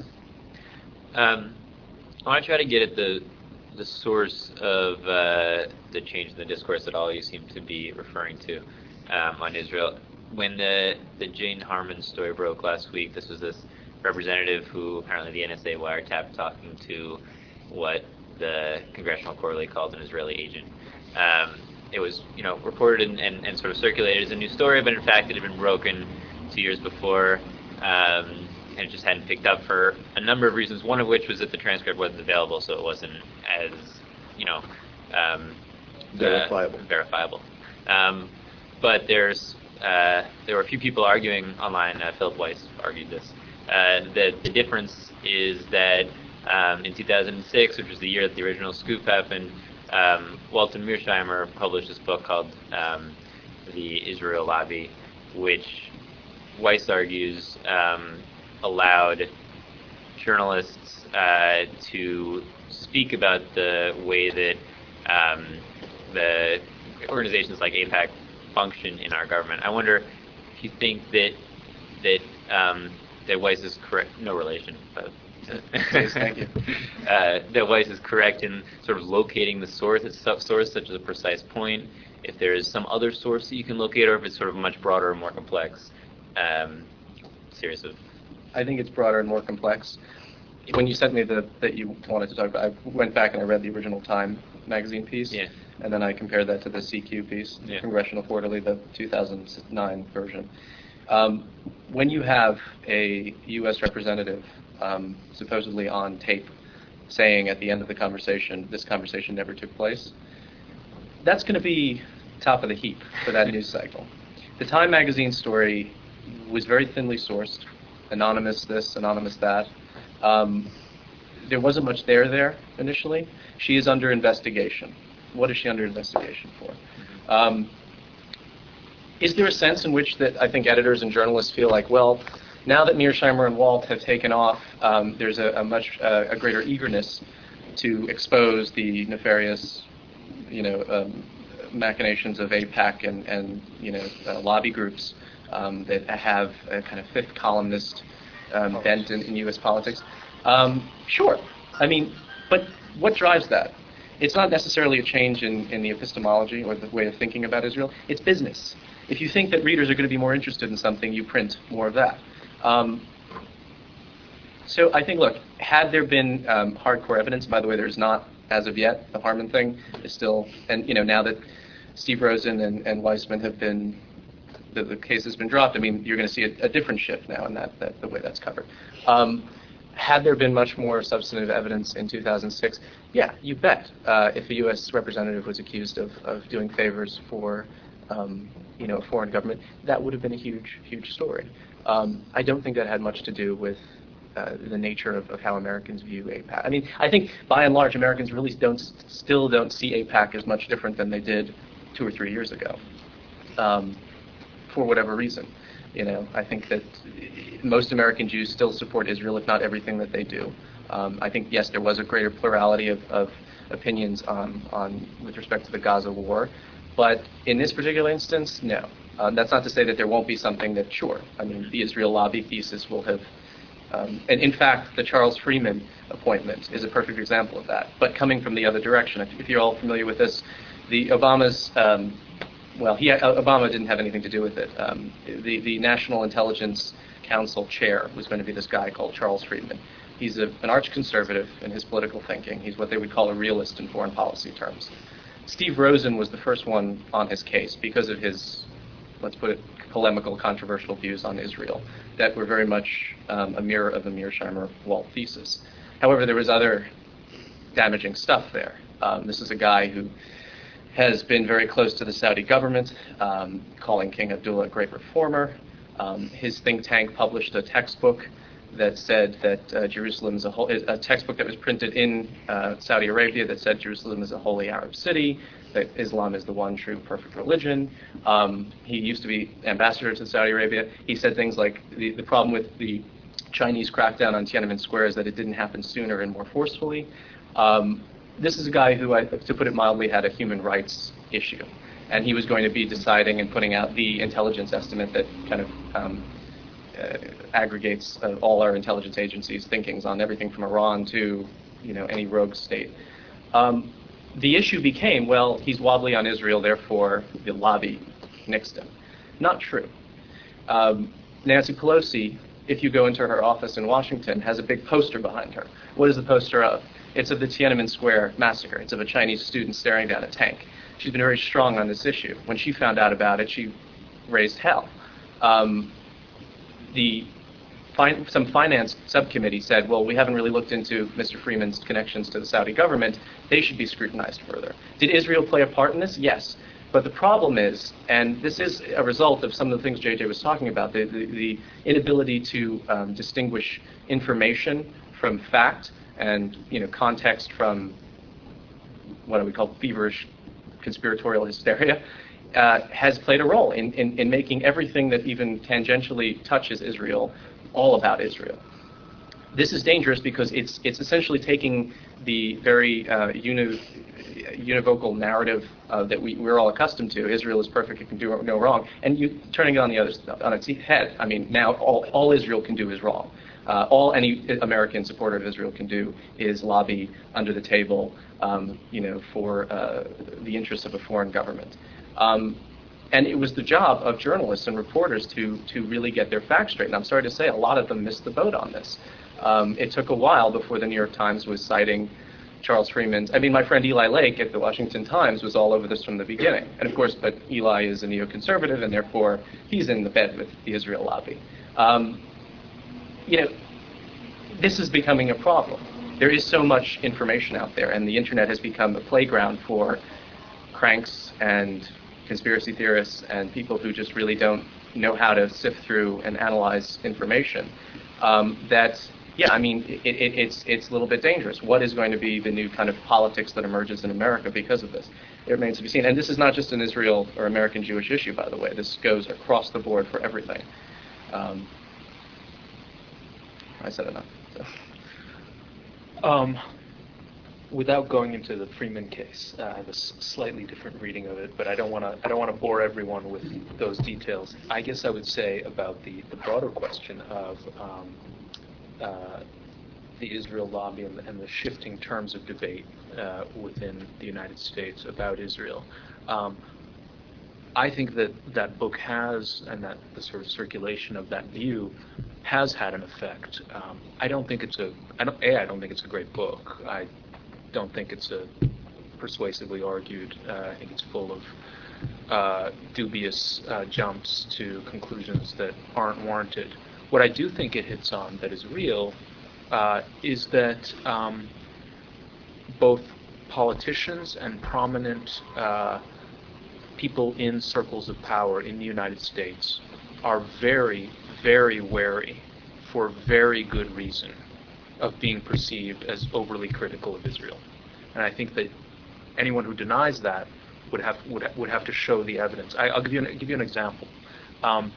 S1: Um, I want to try to get at the the source of uh, the change in the discourse that all you seem to be referring to um, on Israel. When the the Jane Harman story broke last week, this was this representative who apparently the N S A wiretapped talking to what the Congressional Quarterly called an Israeli agent. Um, it was, you know, reported and, and, and sort of circulated as a new story, but in fact it had been broken two years before, um, and it just hadn't picked up for a number of reasons, one of which was that the transcript wasn't available, so it wasn't as, you know, um,
S3: verifiable.
S1: Uh, verifiable. Um, but there's uh, there were a few people arguing online, uh, Philip Weiss argued this, uh, that the difference is that um, in two thousand six, which was the year that the original scoop happened, um, Walton Mearsheimer published this book called um, The Israel Lobby, which Weiss argues um, allowed journalists uh, to speak about the way that um, the organizations like AIPAC function in our government. I wonder if you think that that um, that Weiss is correct. No relation, but.
S2: Please, thank you.
S1: Uh, that Weiss is correct in sort of locating the source, its source, such as a precise point. If there is some other source that you can locate, or if it's sort of a much broader and more complex um, series of.
S2: I think it's broader and more complex. When you sent me the that you wanted to talk about, I went back and I read the original Time magazine piece,
S1: yeah.
S2: and then I compared that to the C Q piece,
S1: yeah.
S2: Congressional Quarterly, the two thousand nine version. Um, when you have a U S representative um, supposedly on tape saying at the end of the conversation, this conversation never took place, that's going to be top of the heap for that news cycle. The Time magazine story was very thinly sourced, anonymous this, anonymous that. Um, there wasn't much there there initially. She is under investigation. What is she under investigation for? Um, is there a sense in which that I think editors and journalists feel like, well, now that Mearsheimer and Walt have taken off, um, there's a, a much uh, a greater eagerness to expose the nefarious, you know, um, machinations of AIPAC and, and you know, uh, lobby groups um, that have a kind of fifth columnist um, bent in, in U S politics. Um, sure. I mean, but what drives that? It's not necessarily a change in, in the epistemology or the way of thinking about Israel. It's business. If you think that readers are going to be more interested in something, you print more of that. Um, so I think, look, had there been um, hardcore evidence, by the way, there's not as of yet. The Harman thing is still, and you know, now that Steve Rosen and, and Weissman have been, the, the case has been dropped, I mean, you're going to see a, a different shift now in that, that the way that's covered. Um, had there been much more substantive evidence in two thousand six, yeah, you bet. Uh, if a U S representative was accused of, of doing favors for, um, you know, a foreign government, that would have been a huge, huge story. Um, I don't think that had much to do with uh, the nature of, of how Americans view AIPAC. I mean, I think by and large, Americans really don't, still don't see AIPAC as much different than they did two or three years ago, um, for whatever reason. You know, I think that most American Jews still support Israel, if not everything that they do. Um, I think, yes, there was a greater plurality of, of opinions on, on with respect to the Gaza war, but in this particular instance, no. Um, that's not to say that there won't be something that, sure, I mean, the Israel lobby thesis will have, um, and in fact, the Charles Freeman appointment is a perfect example of that, but coming from the other direction. If, if you're all familiar with this, the Obama's, um, well, he, uh, Obama didn't have anything to do with it. Um, the, the National Intelligence Council chair was going to be this guy called Charles Freeman. He's a, an arch-conservative in his political thinking. He's what they would call a realist in foreign policy terms. Steve Rosen was the first one on his case because of his, let's put it, polemical, controversial views on Israel that were very much um, a mirror of the Mearsheimer-Walt thesis. However, there was other damaging stuff there. Um, this is a guy who has been very close to the Saudi government, um, calling King Abdullah a great reformer. Um, his think tank published a textbook that said that uh, Jerusalem is a, whole, a textbook that was printed in uh, Saudi Arabia that said Jerusalem is a holy Arab city, that Islam is the one true perfect religion. Um, he used to be ambassador to Saudi Arabia. He said things like the, the problem with the Chinese crackdown on Tiananmen Square is that it didn't happen sooner and more forcefully. Um, this is a guy who, I, to put it mildly, had a human rights issue. And he was going to be deciding and putting out the intelligence estimate that kind of um, uh, aggregates uh, all our intelligence agencies' thinkings on everything from Iran to, you know, any rogue state. Um, the issue became, well, he's wobbly on Israel, therefore the lobby nixed him. Not true. Um, Nancy Pelosi, if you go into her office in Washington, has a big poster behind her. What is the poster of? It's of the Tiananmen Square massacre. It's of a Chinese student staring down a tank. She's been very strong on this issue. When she found out about it, she raised hell. Um, the fin- some finance subcommittee said, well, we haven't really looked into Mister Freeman's connections to the Saudi government. They should be scrutinized further. Did Israel play a part in this? Yes. But the problem is, and this is a result of some of the things J J was talking about, the, the, the inability to um, distinguish information from fact and, you know, context from what we call feverish conspiratorial hysteria, uh, has played a role in, in, in making everything that even tangentially touches Israel all about Israel. this is dangerous because it's it's essentially taking the very uh, uni, univocal narrative uh, that we, we're all accustomed to. Israel is perfect; it can do no wrong, and you turning it on the other on its head. I mean, now all all Israel can do is wrong. Uh, all any American supporter of Israel can do is lobby under the table, um, you know, for uh, the interests of a foreign government. Um, and it was the job of journalists and reporters to to really get their facts straight. And I'm sorry to say, a lot of them missed the boat on this. Um, it took a while before the New York Times was citing Charles Freeman's. I mean, my friend Eli Lake at the Washington Times was all over this from the beginning. And of course, but Eli is a neoconservative, and therefore he's in the bed with the Israel lobby. Um, you know, this is becoming a problem. There is so much information out there, and the internet has become a playground for cranks and conspiracy theorists and people who just really don't know how to sift through and analyze information. Um, that, yeah, I mean, it, it, it's it's a little bit dangerous. What is going to be the new kind of politics that emerges in America because of this? It remains to be seen. And this is not just an Israel or American Jewish issue, by the way. This goes across the board for everything. Um, I said enough. So.
S5: Um, without going into the Freeman case, uh, I have a s- slightly different reading of it, but I don't want to. I don't want to bore everyone with those details. I guess I would say about the, the broader question of um, uh, the Israel lobby and, and the shifting terms of debate uh, within the United States about Israel. Um, I think that that book has, and that the sort of circulation of that view has had an effect. Um, I don't think it's a. I don't. A. I don't think it's a great book. I don't think it's a persuasively argued. Uh, I think it's full of uh, dubious uh, jumps to conclusions that aren't warranted. What I do think it hits on that is real uh, is that um, both politicians and prominent uh, people in circles of power in the United States are very, very wary, for very good reason, of being perceived as overly critical of Israel. And I think that anyone who denies that would have would would have to show the evidence. I, I'll give you an, give you an example. Um,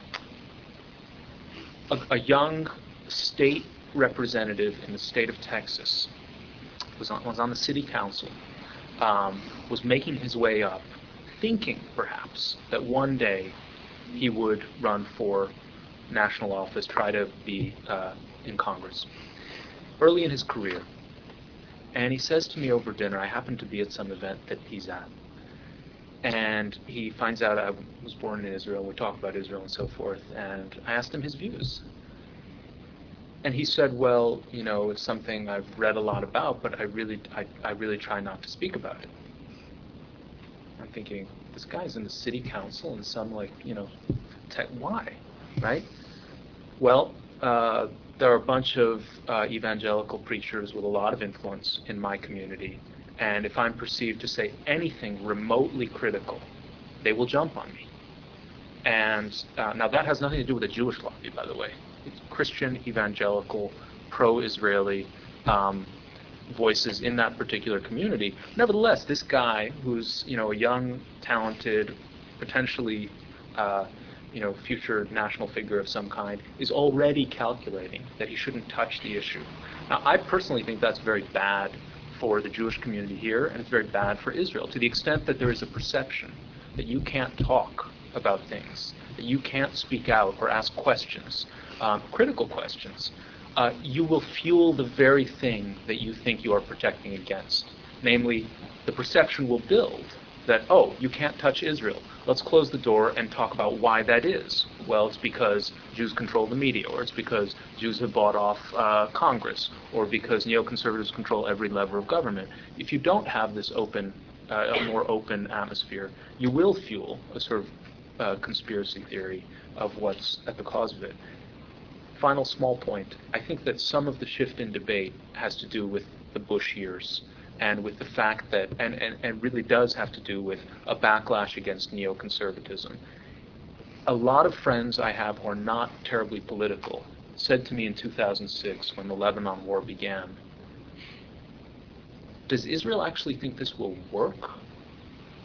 S5: a, a young state representative in the state of Texas was on was on the city council, um, was making his way up, thinking perhaps that one day he would run for national office, try to be uh, in Congress. Early in his career, and he says to me over dinner, I happen to be at some event that he's at, and he finds out I was born in Israel, we talk about Israel and so forth, and I asked him his views. And he said, well, you know, it's something I've read a lot about, but I really, I, I really try not to speak about it. I'm thinking, this guy's in the city council and some, like, you know, tech, why, right? Well, uh, there are a bunch of uh, evangelical preachers with a lot of influence in my community, and if I'm perceived to say anything remotely critical, they will jump on me. And uh, now that has nothing to do with the Jewish lobby, by the way. It's Christian, evangelical, pro-Israeli um, voices in that particular community. Nevertheless, this guy, who's, you know, a young, talented, potentially uh, you know, future national figure of some kind, is already calculating that he shouldn't touch the issue. Now, I personally think that's very bad for the Jewish community here, and it's very bad for Israel, to the extent that there is a perception that you can't talk about things, that you can't speak out or ask questions, um, critical questions. Uh, you will fuel the very thing that you think you are protecting against. Namely, the perception will build that, oh, you can't touch Israel. Let's close the door and talk about why that is. Well, it's because Jews control the media, or it's because Jews have bought off uh, Congress, or because neoconservatives control every lever of government. If you don't have this open, uh, a more open atmosphere, you will fuel a sort of uh, conspiracy theory of what's at the cause of it. Final small point. I think that some of the shift in debate has to do with the Bush years, and with the fact that, and, and, and really does have to do with a backlash against neoconservatism. A lot of friends I have who are not terribly political said to me in two thousand six, when the Lebanon war began, does Israel actually think this will work?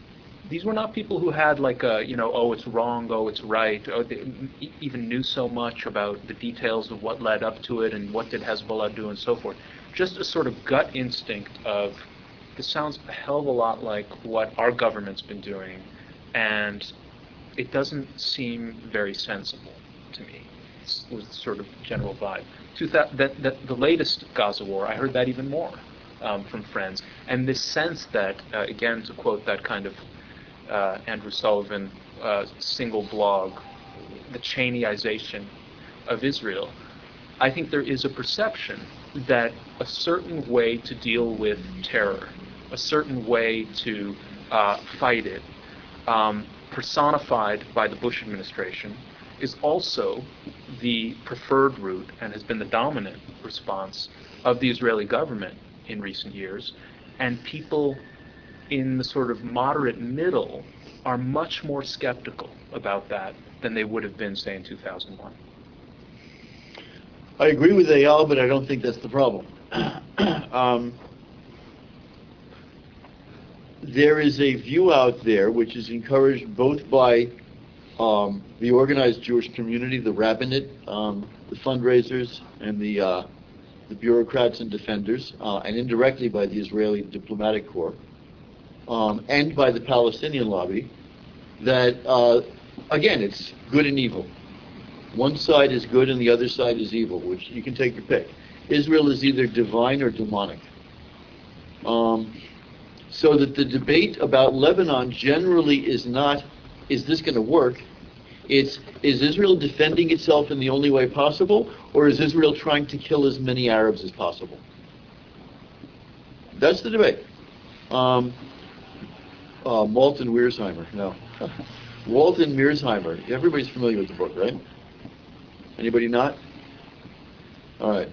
S5: these were not people who had like a, you know, oh, it's wrong, oh, it's right, or they even knew so much about the details of what led up to it and what did Hezbollah do and so forth. Just a sort of gut instinct of, this sounds a hell of a lot like what our government's been doing, and it doesn't seem very sensible to me. It was the sort of general vibe. To that, that, that the latest Gaza war, I heard that even more um, from friends. And this sense that, uh, again, to quote that kind of uh, Andrew Sullivan uh, single blog, the Cheneyization of Israel, I think there is a perception that a certain way to deal with terror, a certain way to uh, fight it, um, personified by the Bush administration, is also the preferred route and has been the dominant response of the Israeli government in recent years. And people in the sort of moderate middle are much more skeptical about that than they would have been, say, in two thousand one.
S3: I agree with Eyal, but I don't think that's the problem. um, there is a view out there which is encouraged both by um, the organized Jewish community, the rabbinate, um, the fundraisers, and the uh, the bureaucrats and defenders, uh, and indirectly by the Israeli diplomatic corps, um, and by the Palestinian lobby, that, uh, again, it's good and evil. One side is good and the other side is evil, which you can take your pick. Israel is either divine or demonic. Um, so that the debate about Lebanon generally is not, is this going to work? It's, is Israel defending itself in the only way possible, or is Israel trying to kill as many Arabs as possible? That's the debate. Um, uh, Walton Wiersheimer, no. Walton Wiersheimer, everybody's familiar with the book, right? Anybody not? All right.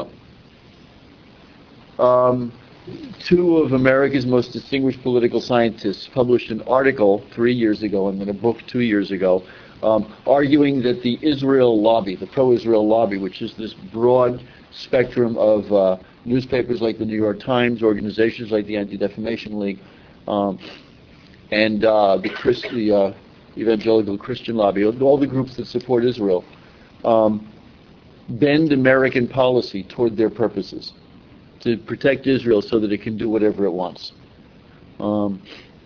S3: Uh, um, two of America's most distinguished political scientists published an article three years ago and then a book two years ago um, arguing that the Israel lobby, the pro-Israel lobby, which is this broad spectrum of uh, newspapers like the New York Times, organizations like the Anti-Defamation League, um, and uh, the, Christ, the uh, Evangelical Christian lobby, all the groups that support Israel, Um, bend American policy toward their purposes, to protect Israel so that it can do whatever it wants. Um,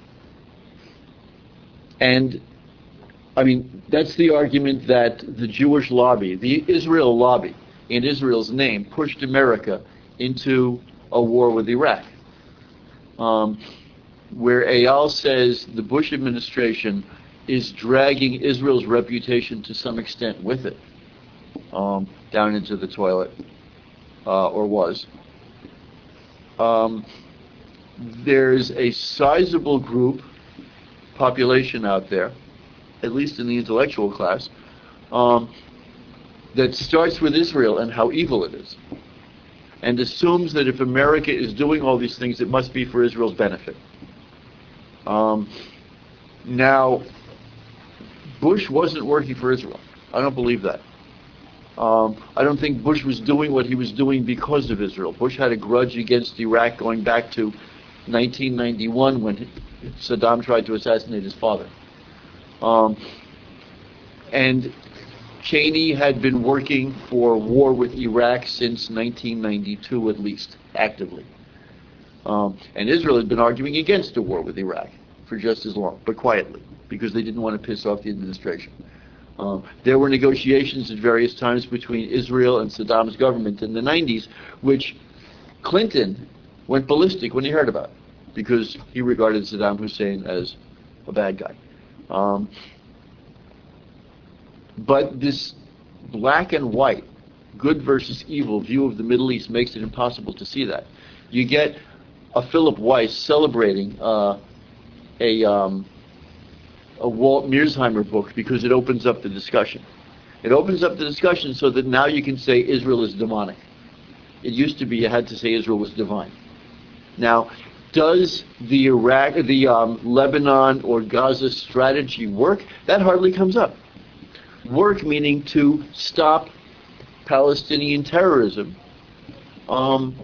S3: and, I mean, that's the argument that the Jewish lobby, the Israel lobby, in Israel's name, pushed America into a war with Iraq. Um, where Eyal says the Bush administration is dragging Israel's reputation to some extent with it. Um, down into the toilet, uh, or was. Um, there's a sizable group, population out there, at least in the intellectual class, um, that starts with Israel and how evil it is, and assumes that if America is doing all these things, it must be for Israel's benefit. Um, now, Bush wasn't working for Israel. I don't believe that. Um, I don't think Bush was doing what he was doing because of Israel. Bush had a grudge against Iraq going back to nineteen ninety-one when Saddam tried to assassinate his father. Um, and Cheney had been working for war with Iraq since nineteen ninety-two at least, actively. Um, and Israel had been arguing against a war with Iraq for just as long, but quietly, because they didn't want to piss off the administration. Um, there were negotiations at various times between Israel and Saddam's government in the nineties, which Clinton went ballistic when he heard about, because he regarded Saddam Hussein as a bad guy. Um, but this black and white, good versus evil view of the Middle East makes it impossible to see that. You get a Philip Weiss celebrating uh, a... Um, a Walt Mearsheimer book because it opens up the discussion. It opens up the discussion so that now you can say Israel is demonic. It used to be you had to say Israel was divine. Now, does the Iraq, the um, Lebanon or Gaza strategy work? That hardly comes up. Work meaning to stop Palestinian terrorism. Um,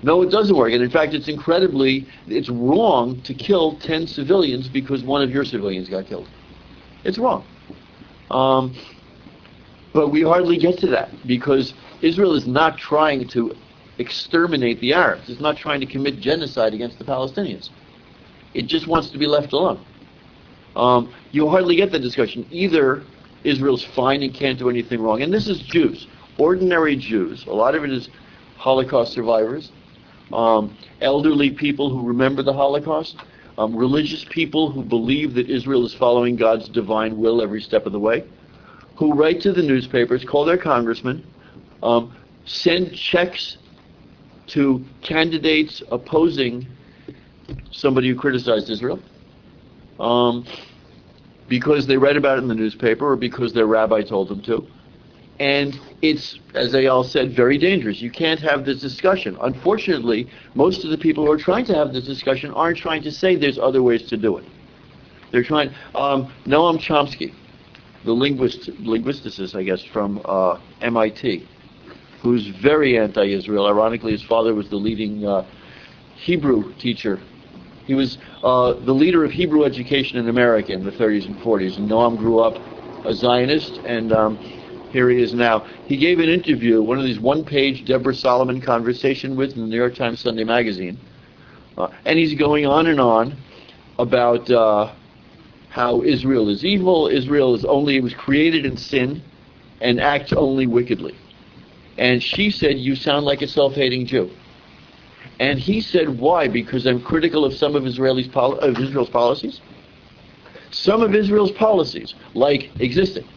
S3: No, it doesn't work. And in fact, it's incredibly, it's wrong to kill ten civilians because one of your civilians got killed. It's wrong. Um, but we hardly get to that because Israel is not trying to exterminate the Arabs. It's not trying to commit genocide against the Palestinians. It just wants to be left alone. Um, you hardly get the discussion. Either Israel's fine and can't do anything wrong, and this is Jews, ordinary Jews. A lot of it is Holocaust survivors, um, elderly people who remember the Holocaust, um, religious people who believe that Israel is following God's divine will every step of the way, who write to the newspapers, call their congressmen, um, send checks to candidates opposing somebody who criticized Israel, um, because they read about it in the newspaper or because their rabbi told them to. And it's, as they all said, very dangerous. You can't have this discussion. Unfortunately, most of the people who are trying to have this discussion aren't trying to say there's other ways to do it. They're trying... Um, Noam Chomsky, the linguist, linguisticist, I guess, from uh, M I T, who's very anti-Israel. Ironically, his father was the leading uh, Hebrew teacher. He was uh, the leader of Hebrew education in America in the thirties and forties. And Noam grew up a Zionist, and um, here he is now. He gave an interview, one of these one-page Deborah Solomon conversation with in the New York Times Sunday Magazine. Uh, and he's going on and on about uh, how Israel is evil, Israel is only, it was created in sin, and acts only wickedly. And she said, "You sound like a self-hating Jew." And he said, "Why? Because I'm critical of some of Israelis pol- of Israel's policies? Some of Israel's policies, like existing."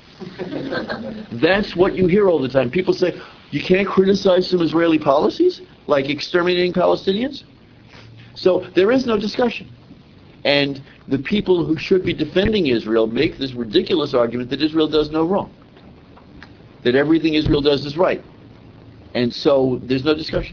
S3: That's what you hear all the time. People say, you can't criticize some Israeli policies, like exterminating Palestinians? So there is no discussion. And the people who should be defending Israel make this ridiculous argument that Israel does no wrong, that everything Israel does is right. And so there's no discussion.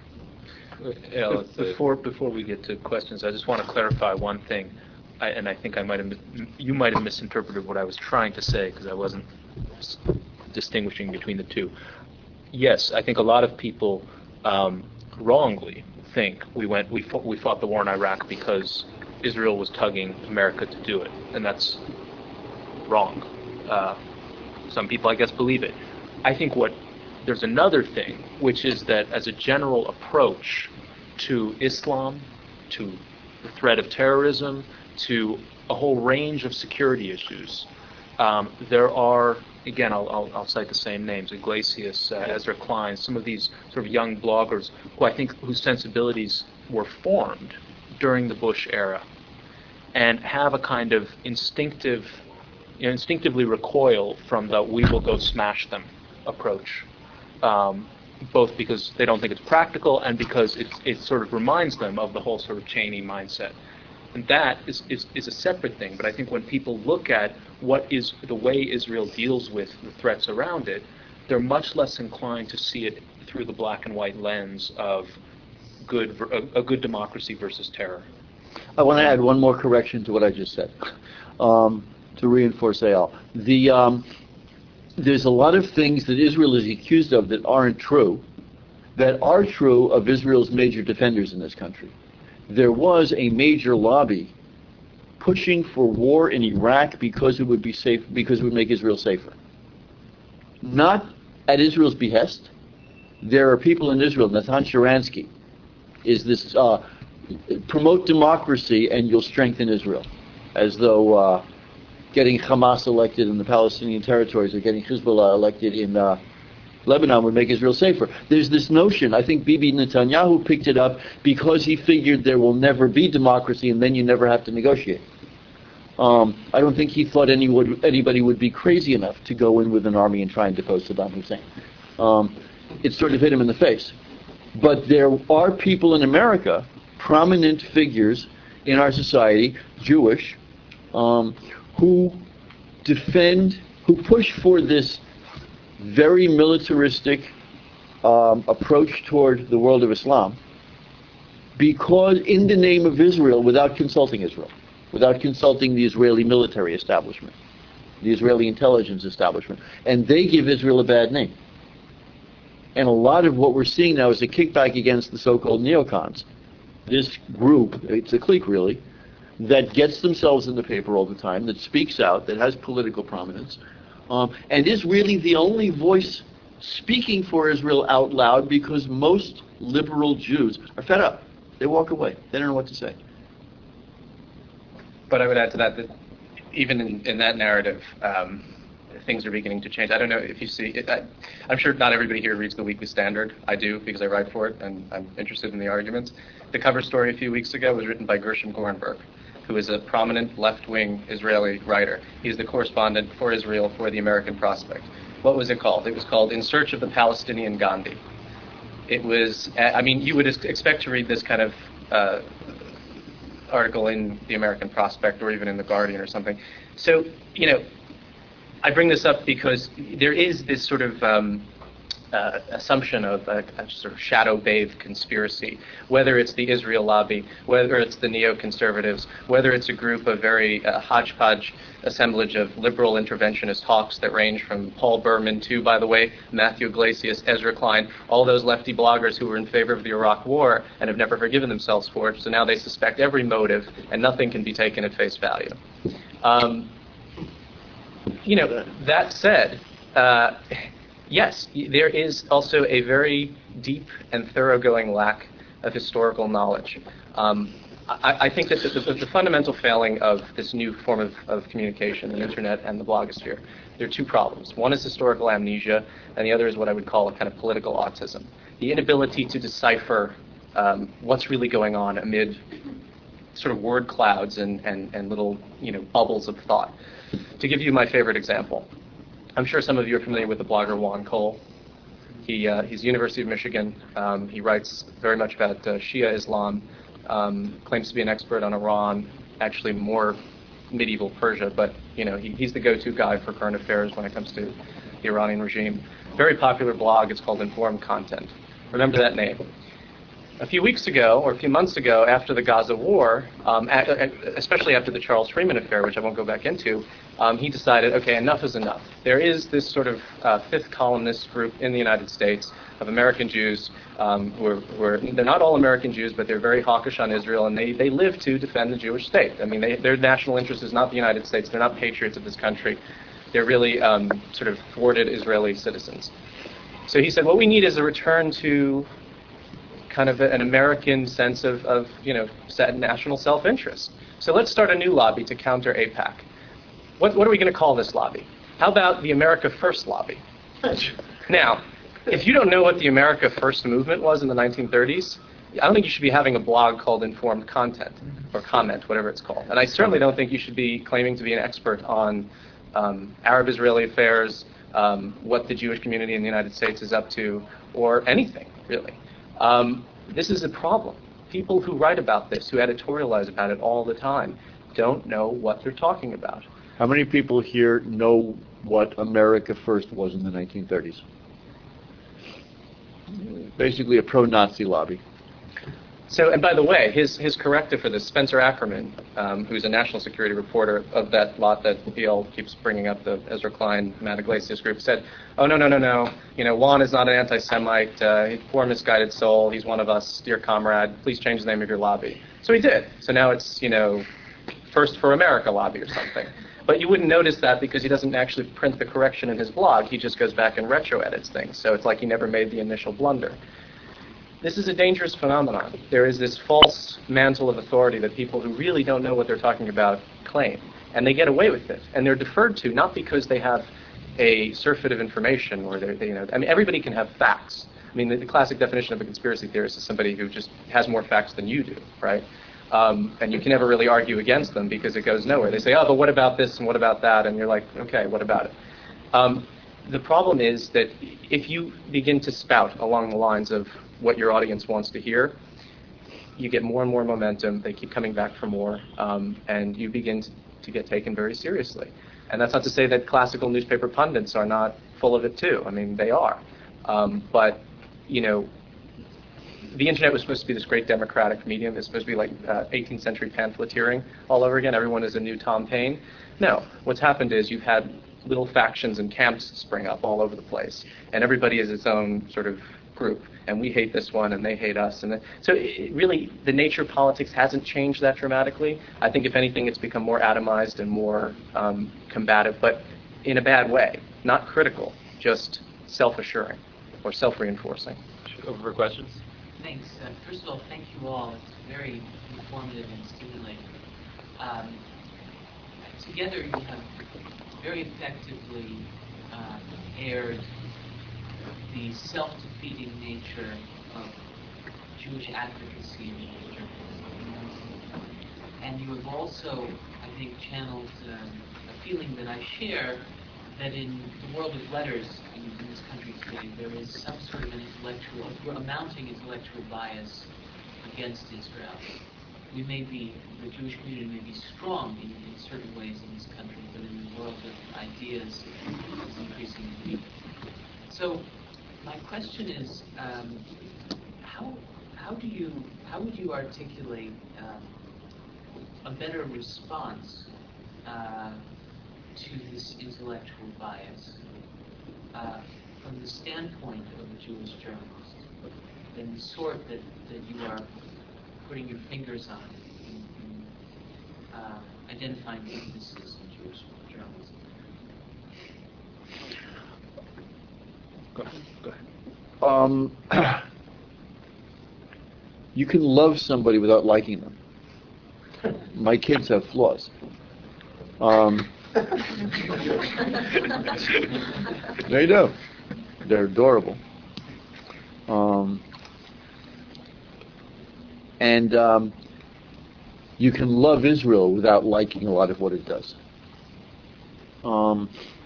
S5: Yeah, before before we get to questions, I just want to clarify one thing, I, and I think I might have you might have misinterpreted what I was trying to say because I wasn't s- distinguishing between the two. Yes, I think a lot of people um, wrongly think we went we fought, we fought the war in Iraq because Israel was tugging America to do it, and that's wrong. Uh, some people, I guess, believe it. I think what there's another thing, which is that as a general approach to Islam, to the threat of terrorism, to a whole range of security issues, um, there are, again, I'll, I'll, I'll cite the same names, Iglesias, uh, Ezra Klein, some of these sort of young bloggers who I think whose sensibilities were formed during the Bush era and have a kind of instinctive, you know, instinctively recoil from the "we will go smash them" approach. Um, both because they don't think it's practical and because it, it sort of reminds them of the whole sort of Cheney mindset. And that is, is, is a separate thing. But I think when people look at what is the way Israel deals with the threats around it, they're much less inclined to see it through the black and white lens of good a, a good democracy versus terror.
S3: I want to add one more correction to what I just said, um, to reinforce Eyal. The... Um, There's a lot of things that Israel is accused of that aren't true, that are true of Israel's major defenders in this country. There was a major lobby pushing for war in Iraq because it would be safe, because it would make Israel safer. Not at Israel's behest. There are people in Israel, Nathan Sharansky, is this uh, promote democracy and you'll strengthen Israel, as though uh, getting Hamas elected in the Palestinian territories or getting Hezbollah elected in uh, Lebanon would make Israel safer. There's this notion, I think Bibi Netanyahu picked it up because he figured there will never be democracy and then you never have to negotiate. Um, I don't think he thought any would, anybody would be crazy enough to go in with an army and try and depose Saddam Hussein. Um, it sort of hit him in the face. But there are people in America, prominent figures in our society, Jewish, um, who defend, who push for this very militaristic um, approach toward the world of Islam, because in the name of Israel, without consulting Israel, without consulting the Israeli military establishment, the Israeli intelligence establishment, and they give Israel a bad name. And a lot of what we're seeing now is a kickback against the so-called neocons. This group, it's a clique really, that gets themselves in the paper all the time, that speaks out, that has political prominence, um, and is really the only voice speaking for Israel out loud, because most liberal Jews are fed up. They walk away. They don't know what to say.
S2: But I would add to that that even in, in that narrative, um, things are beginning to change. I don't know if you see it. I, I'm sure not everybody here reads the Weekly Standard. I do, because I write for it, and I'm interested in the arguments. The cover story a few weeks ago was written by Gershom Gorenberg, who is a prominent left-wing Israeli writer. He's the correspondent for Israel for the American Prospect. What was it called? It was called In Search of the Palestinian Gandhi. It was, I mean, you would expect to read this kind of uh, article in the American Prospect or even in the Guardian or something. So, you know, I bring this up because there is this sort of um, uh, assumption of a, a sort of shadow-bathed conspiracy, whether it's the Israel lobby, whether it's the neoconservatives, whether it's a group of very uh, hodgepodge assemblage of liberal interventionist hawks that range from Paul Berman to, by the way, Matthew Iglesias, Ezra Klein, all those lefty bloggers who were in favor of the Iraq War and have never forgiven themselves for it, so now they suspect every motive and nothing can be taken at face value. Um, You know, that said, uh, yes, there is also a very deep and thoroughgoing lack of historical knowledge. Um, I, I think that the, the, the fundamental failing of this new form of, of communication, the internet and the blogosphere, there are two problems. One is historical amnesia, and the other is what I would call a kind of political autism. The inability to decipher um, what's really going on amid sort of word clouds and, and, and little, you know, bubbles of thought. To give you my favorite example, I'm sure some of you are familiar with the blogger Juan Cole. He, uh, he's University of Michigan. Um, he writes very much about uh, Shia Islam, um, claims to be an expert on Iran, actually more medieval Persia, but you know he, he's the go-to guy for current affairs when it comes to the Iranian regime. Very popular blog. It's called Informed Content. Remember that name. A few weeks ago, or a few months ago, after the Gaza war, um, especially after the Charles Freeman affair, which I won't go back into, um, he decided, okay, enough is enough. There is this sort of uh, fifth columnist group in the United States of American Jews um, who, are, who are, they're not all American Jews, but they're very hawkish on Israel, and they, they live to defend the Jewish state. I mean, they, their national interest is not the United States. They're not patriots of this country. They're really um, sort of thwarted Israeli citizens. So he said, what we need is a return to kind of an American sense of, of, you know, national self-interest. So let's start a new lobby to counter AIPAC. What, what are we going to call this lobby? How about the America First lobby? Now, if you don't know what the America First movement was in the nineteen thirties, I don't think you should be having a blog called Informed Content or Comment, whatever it's called. And I certainly don't think you should be claiming to be an expert on um, Arab-Israeli affairs, um, what the Jewish community in the United States is up to, or anything, really. Um, this is a problem. People who write about this, who editorialize about it all the time, don't know what they're talking about.
S3: How many people here know what America First was in the nineteen thirties? Basically a pro-Nazi lobby.
S2: So, and by the way, his his corrective for this, Spencer Ackerman, um, who's a national security reporter of that lot that E L keeps bringing up, the Ezra Klein, Matt Iglesias group, said, oh, no, no, no, no. You know, Juan is not an anti-Semite. Uh, he's a poor, misguided soul. He's one of us. Dear comrade, please change the name of your lobby. So he did. So now it's, you know, First for America lobby or something. But you wouldn't notice that because he doesn't actually print the correction in his blog. He just goes back and retro-edits things. So it's like he never made the initial blunder. This is a dangerous phenomenon. There is this false mantle of authority that people who really don't know what they're talking about claim. And they get away with it. And they're deferred to not because they have a surfeit of information or they're, they, you know, I mean, everybody can have facts. I mean, the, the classic definition of a conspiracy theorist is somebody who just has more facts than you do, right? Um, and you can never really argue against them because it goes nowhere. They say, oh, but what about this and what about that? And you're like, okay, what about it? Um, the problem is that if you begin to spout along the lines of what your audience wants to hear, you get more and more momentum. They keep coming back for more, um, and you begin to, to get taken very seriously. And that's not to say that classical newspaper pundits are not full of it too. I mean, they are. Um, but, you know, the internet was supposed to be this great democratic medium. It's supposed to be like uh, eighteenth century pamphleteering all over again. Everyone is a new Tom Paine. No, what's happened is you've had little factions and camps spring up all over the place, and everybody is its own sort of group, and we hate this one and they hate us. And then, so it, really the nature of politics hasn't changed that dramatically. I think if anything it's become more atomized and more um, combative, but in a bad way, not critical, just self-assuring or self-reinforcing.
S1: Over for questions?
S4: Thanks. Uh, first of all, thank you all. It's very informative and stimulating. Um, together you have very effectively uh, aired the self-defeating nature of Jewish advocacy in journalism. And you have also, I think, channeled um, a feeling that I share, that in the world of letters in, in this country today, there is some sort of an intellectual, a mounting intellectual bias against Israel. We may be, the Jewish community may be strong in, in certain ways in this country, but in the world of ideas, it's increasingly weak. So, my question is, um, how how do you how would you articulate um, a better response uh, to this intellectual bias uh, from the standpoint of a Jewish journalist, than the sort that, that you are putting your fingers on in, in uh, identifying weaknesses in Jewish journalism?
S3: Go ahead. Go ahead. Um, you can love somebody without liking them. My kids have flaws. Um, they do. They're adorable. Um, and um, you can love Israel without liking a lot of what it does. Um,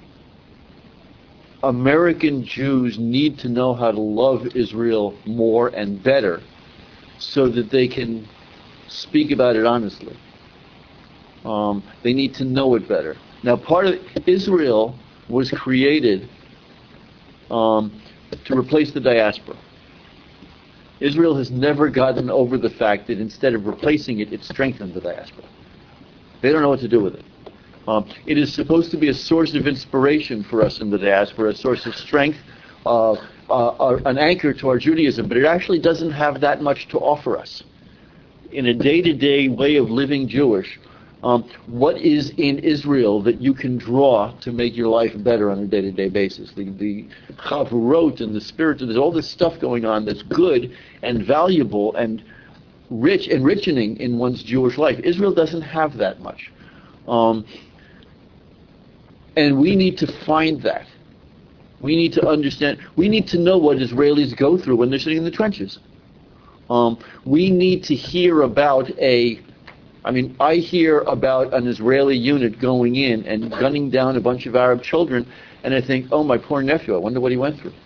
S3: American Jews need to know how to love Israel more and better so that they can speak about it honestly. Um, they need to know it better. Now, part of Israel was created um, to replace the diaspora. Israel has never gotten over the fact that instead of replacing it, it strengthened the diaspora. They don't know what to do with it. Um, it is supposed to be a source of inspiration for us in the diaspora, a source of strength, uh, uh, uh, an anchor to our Judaism, but it actually doesn't have that much to offer us. In a day-to-day way of living Jewish, um, what is in Israel that you can draw to make your life better on a day-to-day basis? The, the chavurot and the spirit, there's all this stuff going on that's good and valuable and rich, enriching in one's Jewish life. Israel doesn't have that much. Um, And we need to find that. We need to understand. We need to know what Israelis go through when they're sitting in the trenches. Um, we need to hear about a, I mean, I hear about an Israeli unit going in and gunning down a bunch of Arab children, and I think, oh, my poor nephew, I wonder what he went through.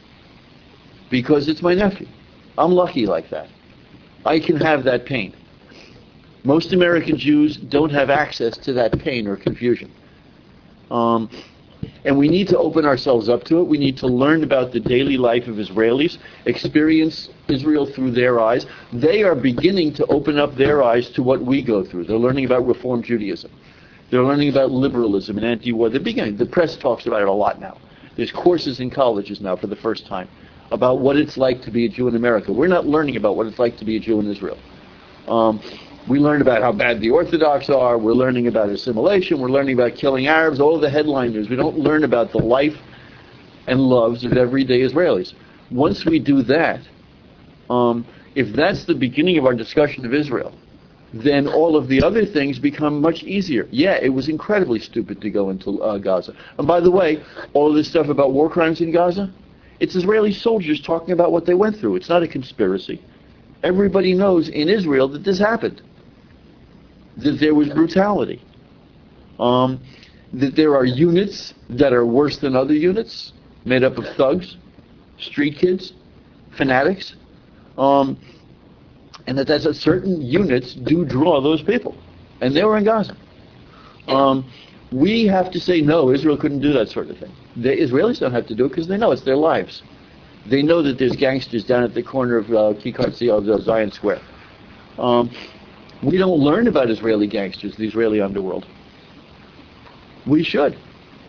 S3: Because it's my nephew. I'm lucky like that. I can have that pain. Most American Jews don't have access to that pain or confusion. Um, and we need to open ourselves up to it. We need to learn about the daily life of Israelis, experience Israel through their eyes. They are beginning to open up their eyes to what we go through. They're learning about Reform Judaism. They're learning about liberalism and anti-war. They're beginning. The press talks about it a lot now. There's courses in colleges now for the first time about what it's like to be a Jew in America. We're not learning about what it's like to be a Jew in Israel. Um, We learn about how bad the Orthodox are. We're learning about assimilation. We're learning about killing Arabs, all of the headliners. We don't learn about the life and loves of everyday Israelis. Once we do that, um, if that's the beginning of our discussion of Israel, then all of the other things become much easier. Yeah, it was incredibly stupid to go into uh, Gaza. And by the way, all of this stuff about war crimes in Gaza, it's Israeli soldiers talking about what they went through. It's not a conspiracy. Everybody knows in Israel that this happened. That there was brutality, um, that there are units that are worse than other units, made up of thugs, street kids, fanatics, um, and that that's a certain units do draw those people, and they were in Gaza. Um, we have to say no. Israel couldn't do that sort of thing. The Israelis don't have to do it because they know it's their lives. They know that there's gangsters down at the corner of uh, Kikar Tzio, Zion Square. Um, We don't learn about Israeli gangsters, the Israeli underworld. We should.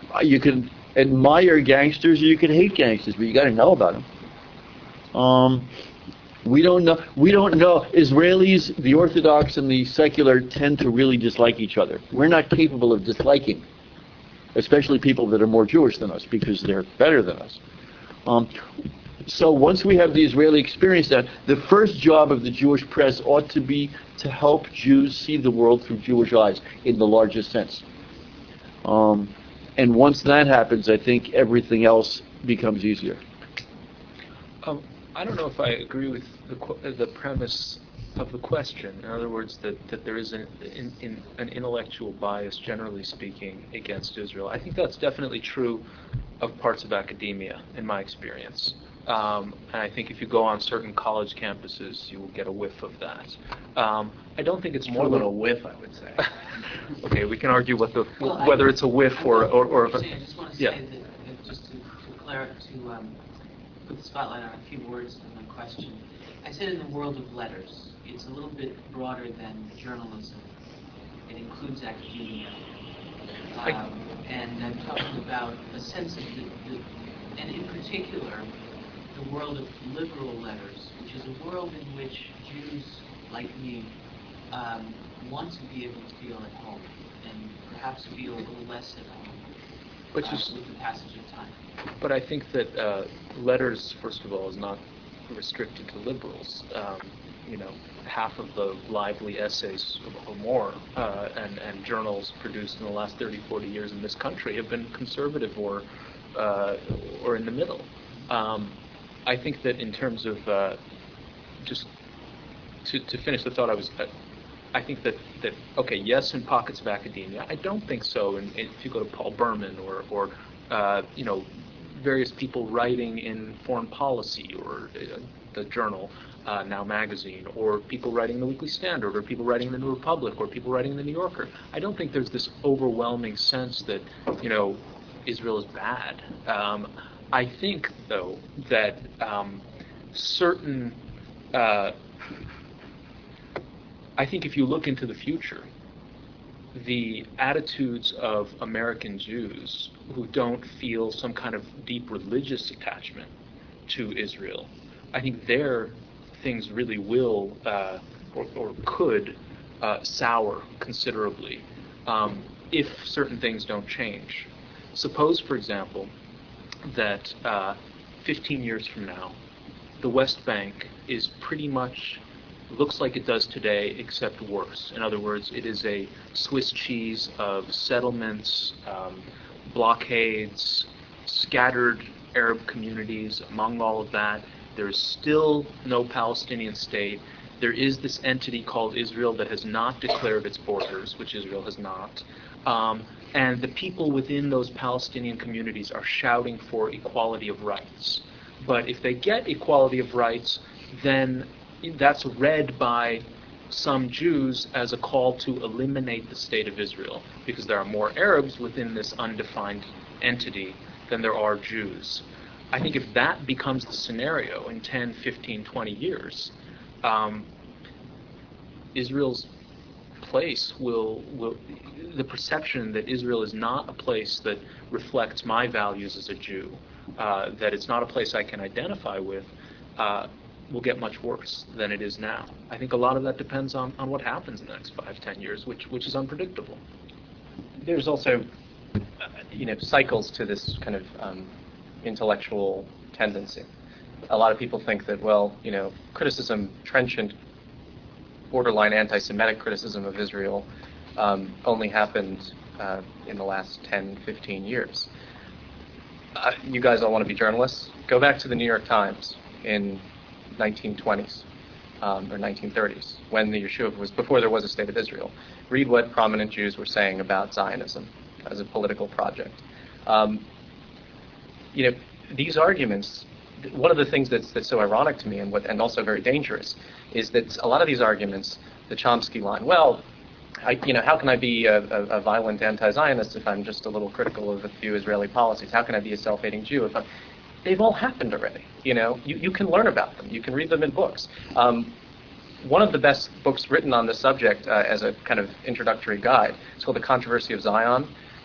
S3: you can admire gangsters or you can hate gangsters, but you got to know about them. Um, we don't know. We don't know. Israelis, the Orthodox and the secular, tend to really dislike each other. We're not capable of disliking, especially people that are more Jewish than us, because they're better than us. Um, so once we have the Israeli experience, that the first job of the Jewish press ought to be to help Jews see the world through Jewish eyes in the largest sense. Um, and once that happens, I think everything else becomes easier.
S5: Um, I don't know if I agree with the qu- the premise of the question. In other words, that, that there is an, in, in, an intellectual bias, generally speaking, against Israel. I think that's definitely true of parts of academia, in my experience. Um, and I think if you go on certain college campuses, you will get a whiff of that. Um, I don't think it's
S2: more
S5: true
S2: than a whiff, I would say.
S5: Okay, we can argue what the
S4: Well,
S5: whether
S4: I,
S5: it's a whiff or or, or if
S4: I
S5: a,
S4: just want to say
S5: yeah.
S4: that, that just to, to clarify, to um, put the spotlight on a few words in the question. I said in the world of letters, it's a little bit broader than journalism. It includes academia. Um, and I'm talking about a sense of the, the, and in particular, the world of liberal letters, which is a world in which Jews like me um, want to be able to feel at home and perhaps feel a little less at home
S5: But
S4: uh,
S5: you,
S4: with the passage of time.
S5: But I think that uh, letters, first of all, is not restricted to liberals. Um, you know, half of the lively essays or more uh, and, and journals produced in the last thirty, forty years in this country have been conservative or uh, or in the middle. Um, I think that in terms of uh, just to, to finish the thought, I was. Uh, I think that, that, okay, yes, in pockets of academia. I don't think so in, in, if you go to Paul Berman or, or uh, you know, various people writing in Foreign Policy or uh, the Journal, uh, now Magazine, or people writing in the Weekly Standard, or people writing in the New Republic, or people writing in the New Yorker. I don't think there's this overwhelming sense that, you know, Israel is bad. Um, I think, though, that um, certain... Uh, I think if you look into the future, the attitudes of American Jews who don't feel some kind of deep religious attachment to Israel, I think their things really will uh, or, or could uh, sour considerably um, if certain things don't change. Suppose, for example, that uh, fifteen years from now, the West Bank is pretty much looks like it does today, except worse. In other words, it is a Swiss cheese of settlements, um, blockades, scattered Arab communities. Among all of that, there is still no Palestinian state. There is this entity called Israel that has not declared its borders, which Israel has not. Um, and the people within those Palestinian communities are shouting for equality of rights. But if they get equality of rights, then that's read by some Jews as a call to eliminate the state of Israel, because there are more Arabs within this undefined entity than there are Jews. I think if that becomes the scenario in ten, fifteen, twenty years, um, Israel's place will, will, the perception that Israel is not a place that reflects my values as a Jew, uh, that it's not a place I can identify with, uh, will get much worse than it is now. I think a lot of that depends on, on what happens in the next five, ten years, which which is unpredictable.
S2: There's also, uh, you know, cycles to this kind of um, intellectual tendency. A lot of people think that, well, you know, criticism, trenchant, borderline anti-Semitic criticism of Israel um, only happened uh, in the last ten, fifteen years. Uh, you guys all want to be journalists? Go back to the New York Times in nineteen twenties um, or nineteen thirties, when the Yeshuva was, before there was a state of Israel. Read what prominent Jews were saying about Zionism as a political project. Um, you know, these arguments, one of the things that's, that's so ironic to me and, what, and also very dangerous is that a lot of these arguments, the Chomsky line, well, I, you know, how can I be a, a, a violent anti-Zionist if I'm just a little critical of a few Israeli policies? How can I be a self-hating Jew if I'm... They've all happened already. You know, you, you can learn about them. You can read them in books. Um, one of the best books written on this subject uh, as a kind of introductory guide is called The Controversy of Zion.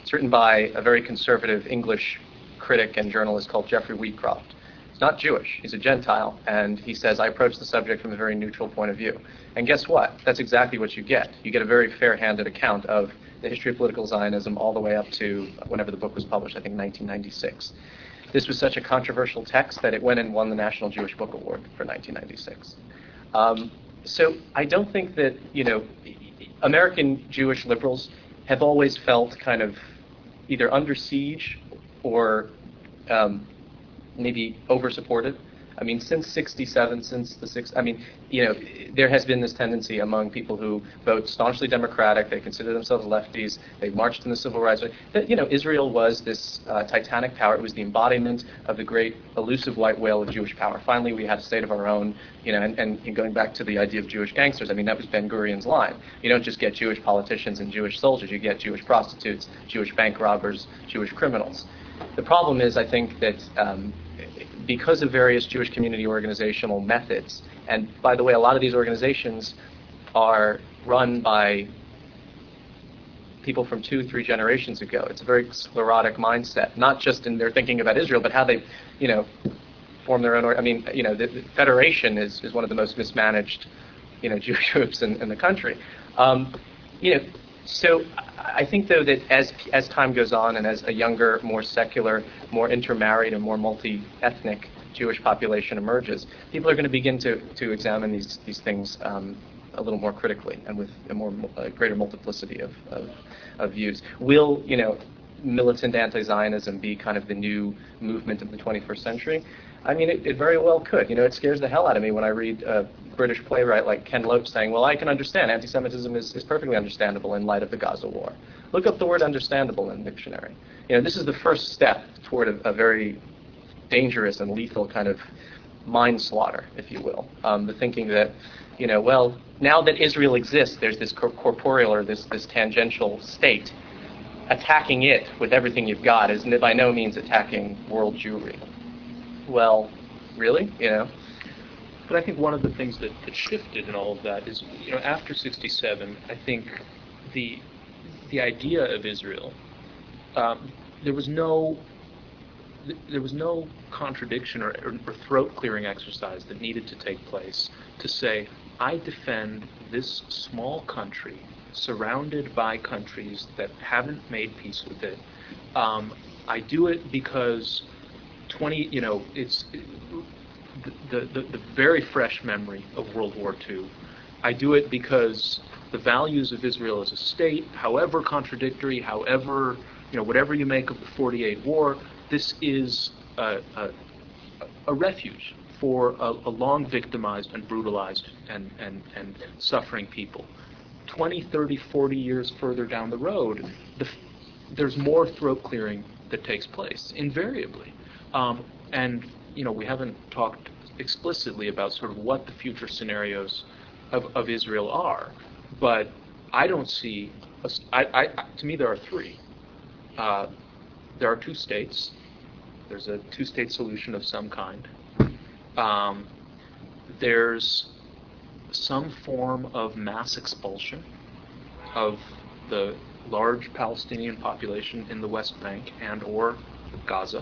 S2: It's written by a very conservative English critic and journalist called Geoffrey Wheatcroft. He's not Jewish. He's a Gentile, and he says, I approach the subject from a very neutral point of view. And guess what? That's exactly what you get. You get a very fair-handed account of the history of political Zionism all the way up to whenever the book was published, I think nineteen ninety-six. This was such a controversial text that it went and won the National Jewish Book Award for nineteen ninety-six. Um, so I don't think that, you know, American Jewish liberals have always felt kind of either under siege or um, maybe over-supported. I mean, since sixty-seven, since the six, I mean, you know, there has been this tendency among people who vote staunchly Democratic. They consider themselves lefties. They marched in the civil rights. That, you know, Israel was this uh, titanic power. It was the embodiment of the great elusive white whale of Jewish power. Finally, we had a state of our own. You know, and, and going back to the idea of Jewish gangsters, I mean, that was Ben Gurion's line. You don't just get Jewish politicians and Jewish soldiers. You get Jewish prostitutes, Jewish bank robbers, Jewish criminals. The problem is, I think that um, because of various Jewish community organizational methods, and by the way, a lot of these organizations are run by people from two, three generations ago. It's a very sclerotic mindset, not just in their thinking about Israel, but how they, you know, form their own. Or, I mean, you know, the, the Federation is, is one of the most mismanaged, you know, Jewish groups in, in the country. Um, you know, so I think, though, that as as time goes on and as a younger, more secular, more intermarried, and more multi-ethnic Jewish population emerges, people are going to begin to, to examine these these things um, a little more critically and with a more a greater multiplicity of, of of views. Will, you know, militant anti-Zionism be kind of the new movement of the twenty-first century? I mean, it, it very well could. You know, it scares the hell out of me when I read a British playwright like Ken Loach saying, well, I can understand. Anti-Semitism is, is perfectly understandable in light of the Gaza war. Look up the word understandable in the dictionary. You know, this is the first step toward a, a very dangerous and lethal kind of mind slaughter, if you will. Um, the thinking that, you know, well, now that Israel exists, there's this cor- corporeal or this, this tangential state. Attacking it with everything you've got is by no means attacking world Jewry. Well, really? You know?
S5: But I think one of the things that, that shifted in all of that is, you know, after sixty-seven, I think the the idea of Israel, um, there was no there was no contradiction or, or, or throat-clearing exercise that needed to take place to say, I defend this small country surrounded by countries that haven't made peace with it. Um, I do it because twenty, you know, it's the, the the very fresh memory of World War Two. I do it because the values of Israel as a state, however contradictory, however, you know, whatever you make of the forty-eight war, this is a, a, a refuge for a, a long victimized and brutalized and, and, and suffering people. twenty, thirty, forty years further down the road, the, there's more throat clearing that takes place, invariably. Um, and, you know, we haven't talked explicitly about sort of what the future scenarios of, of Israel are. But I don't see, a, I, I, to me there are three. Uh, there are two states. There's a two-state solution of some kind. Um, there's some form of mass expulsion of the large Palestinian population in the West Bank and or Gaza.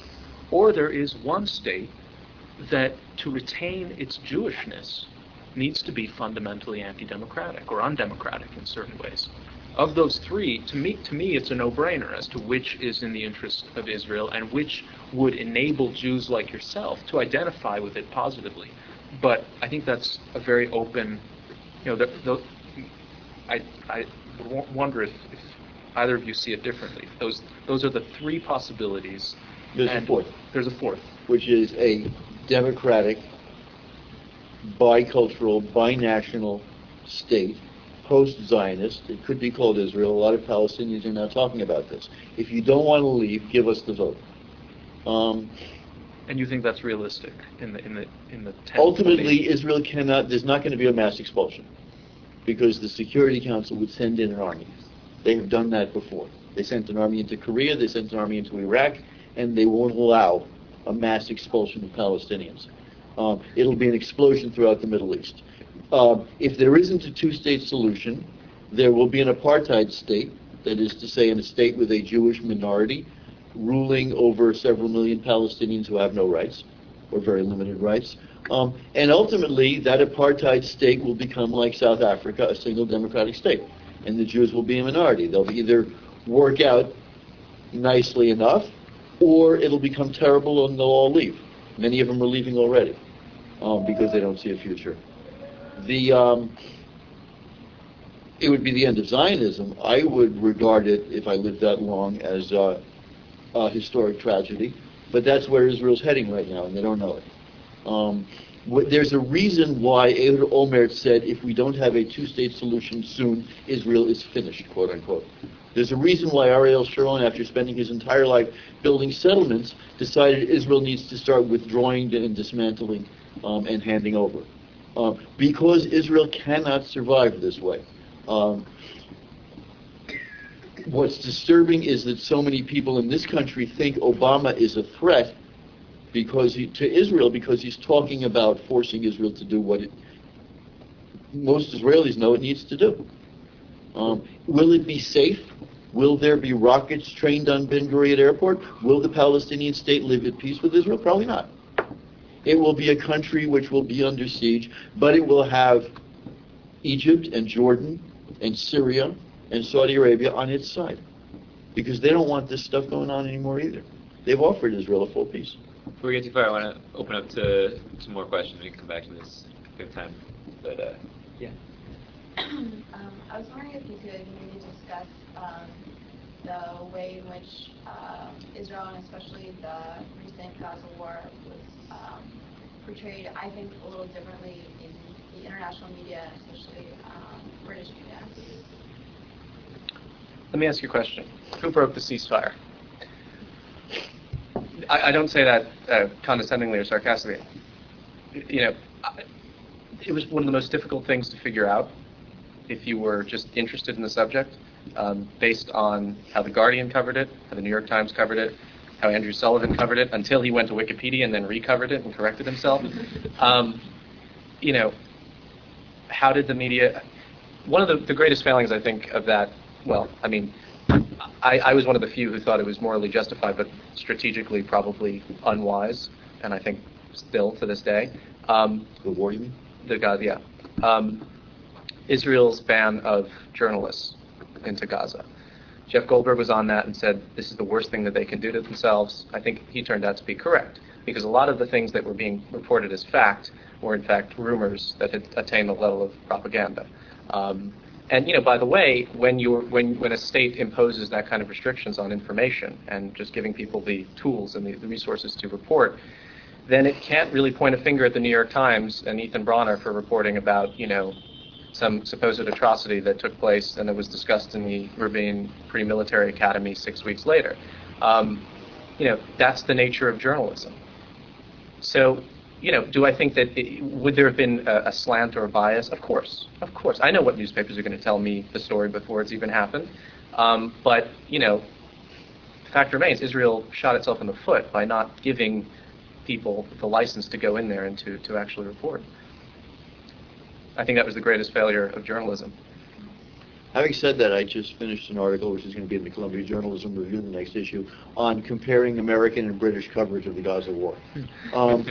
S5: Or there is one state that, to retain its Jewishness, needs to be fundamentally anti-democratic or undemocratic in certain ways. Of those three, to me, to me, it's a no-brainer as to which is in the interest of Israel and which would enable Jews like yourself to identify with it positively. But I think that's a very open, you know, the, the, I, I wonder if, if either of you see it differently. Those, those are the three possibilities.
S3: There's a fourth.
S5: There's a fourth.
S3: Which is a democratic, bicultural, binational state, post-Zionist. It could be called Israel. A lot of Palestinians are now talking about this. If you don't want to leave, give us the vote. Um,
S5: and you think that's realistic in the in the in the
S3: ultimately, Israel cannot. There's not going to be a mass expulsion because the Security Council would send in an army. They have done that before. They sent an army into Korea. They sent an army into Iraq, and they won't allow a mass expulsion of Palestinians. Um, it'll be an explosion throughout the Middle East. Uh, if there isn't a two-state solution, there will be an apartheid state that is to say in a state with a Jewish minority ruling over several million Palestinians who have no rights, or very limited rights. Um, and ultimately, that apartheid state will become like South Africa, a single democratic state. And the Jews will be a minority. They'll either work out nicely enough, or it'll become terrible and they'll all leave. Many of them are leaving already um, because they don't see a future. The um, it would be the end of Zionism. I would regard it, if I lived that long, as uh, a historic tragedy. But that's where Israel's heading right now, and they don't know it. Um, wh- there's a reason why Ehud Olmert said, if we don't have a two-state solution soon, Israel is finished, quote unquote. There's a reason why Ariel Sharon, after spending his entire life building settlements, decided Israel needs to start withdrawing and dismantling um, and handing over. Uh, because Israel cannot survive this way. Um, what's disturbing is that so many people in this country think Obama is a threat because he, to Israel because he's talking about forcing Israel to do what it, most Israelis know it needs to do. Um, will it be safe? Will there be rockets trained on Ben Gurion Airport? Will the Palestinian state live at peace with Israel? Probably not. It will be a country which will be under siege, but it will have Egypt and Jordan and Syria and Saudi Arabia on its side because they don't want this stuff going on anymore either. They've offered Israel a full peace.
S1: Before we get too far, I want to open up to some more questions. We can come back to this if we have time. But, uh, yeah.
S6: um, I was wondering if you could maybe discuss um, the way in which uh, Israel, and especially the recent Gaza war, was um, portrayed, I think, a little differently in the international media, especially um, British media.
S2: Let me ask you a question. Who broke the ceasefire? I, I don't say that uh, condescendingly or sarcastically. You know, I, it was one of the most difficult things to figure out if you were just interested in the subject, um, based on how The Guardian covered it, how the New York Times covered it, how Andrew Sullivan covered it, until he went to Wikipedia and then recovered it and corrected himself. Um, you know, how did the media... One of the, the greatest failings, I think, of that, well, I mean, I, I was one of the few who thought it was morally justified, but strategically probably unwise, and I think still to this day. Um,
S3: the war, you mean?
S2: The God, yeah. Um, Israel's ban of journalists into Gaza. Jeff Goldberg was on that and said, this is the worst thing that they can do to themselves. I think he turned out to be correct, because a lot of the things that were being reported as fact were in fact rumors that had attained the level of propaganda. Um, and, you know, by the way, when you're, when, when a state imposes that kind of restrictions on information and just giving people the tools and the, the resources to report, then it can't really point a finger at the New York Times and Ethan Bronner for reporting about, you know, some supposed atrocity that took place and that was discussed in the Rabin Pre-Military Academy six weeks later. Um, you know, that's the nature of journalism. So, you know, do I think that, it, would there have been a, a slant or a bias? Of course, of course. I know what newspapers are going to tell me the story before it's even happened. Um, but, you know, the fact remains, Israel shot itself in the foot by not giving people the license to go in there and to, to actually report. I think that was the greatest failure of journalism.
S3: Having said that, I just finished an article, which is going to be in the Columbia Journalism Review, the next issue, on comparing American and British coverage of the Gaza war. Um,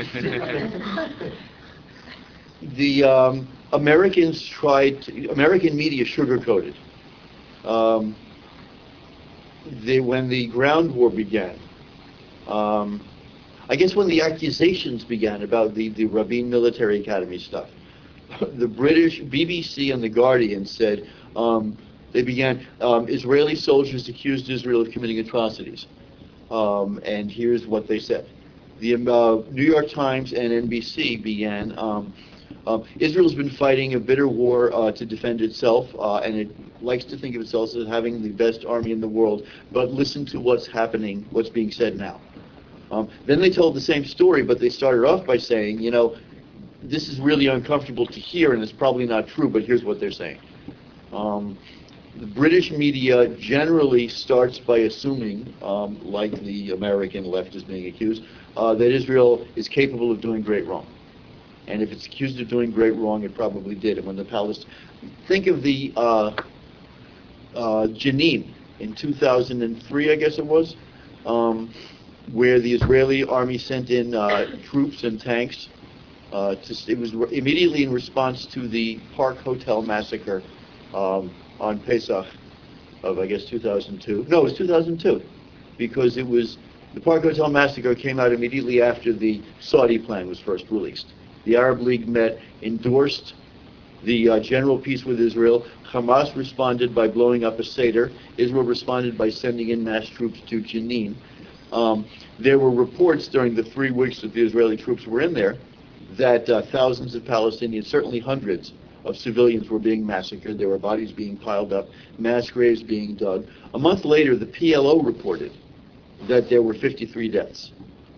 S3: the um, Americans tried, to, American media sugarcoated. Um, they, when the ground war began, um, I guess when the accusations began about the, the Rabin Military Academy stuff, the British B B C and The Guardian said um, they began, um, Israeli soldiers accused Israel of committing atrocities. Um, and here's what they said. The uh, New York Times and N B C began, um, uh, Israel's been fighting a bitter war uh, to defend itself, uh, and it likes to think of itself as having the best army in the world, but listen to what's happening, what's being said now. Um, then they told the same story, but they started off by saying, you know, this is really uncomfortable to hear, and it's probably not true, but here's what they're saying. Um, the British media generally starts by assuming, um, like the American left is being accused, uh, that Israel is capable of doing great wrong. And if it's accused of doing great wrong, it probably did. And when the Palestinians... Think of the uh, uh, Jenin in two thousand three, I guess it was, um, where the Israeli army sent in uh, troops and tanks. Uh, to, it was re- immediately in response to the Park Hotel massacre um, on Pesach of, I guess, two thousand two. No, it was two thousand two, because it was the Park Hotel massacre came out immediately after the Saudi plan was first released. The Arab League met, endorsed the uh, general peace with Israel. Hamas responded by blowing up a Seder. Israel responded by sending in mass troops to Jenin. Um, there were reports during the three weeks that the Israeli troops were in there that uh, thousands of Palestinians, certainly hundreds of civilians, were being massacred. There were bodies being piled up, mass graves being dug. A month later, the P L O reported that there were fifty-three deaths.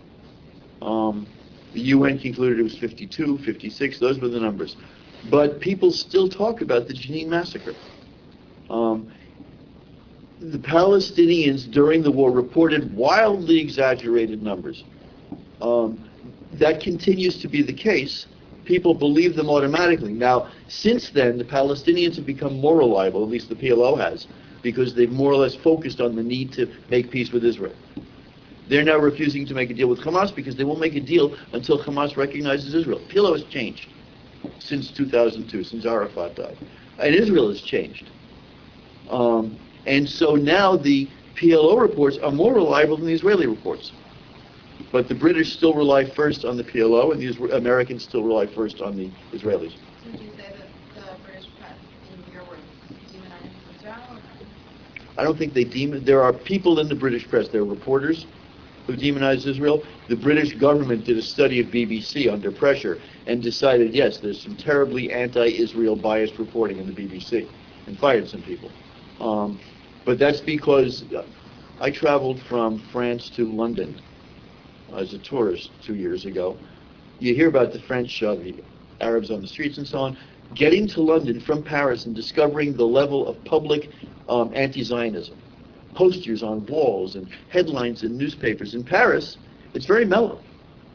S3: Um, the U N concluded it was fifty-two, fifty-six. Those were the numbers. But people still talk about the Jenin massacre. Um, the Palestinians during the war reported wildly exaggerated numbers. Um, that continues to be the case. People believe them automatically. Now, since then, the Palestinians have become more reliable, at least the P L O has, because they've more or less focused on the need to make peace with Israel. They're now refusing to make a deal with Hamas because they won't make a deal until Hamas recognizes Israel. P L O has changed since two thousand two, since Arafat died. And Israel has changed. Um, and so now the P L O reports are more reliable than the Israeli reports. But the British still rely first on the P L O, and the Isra- Americans still rely first on the Israelis.
S6: So would you say that the British press, in your words, demonizes Israel? Or no?
S3: I don't think they demon. There are people in the British press. There are reporters who demonize Israel. The British government did a study of B B C under pressure and decided, yes, there's some terribly anti-Israel biased reporting in the B B C, and fired some people. Um, but that's because I traveled from France to London as a tourist two years ago. You hear about the French, uh, the Arabs on the streets and so on. Getting to London from Paris and discovering the level of public um, anti-Zionism, posters on walls and headlines in newspapers. In Paris, it's very mellow.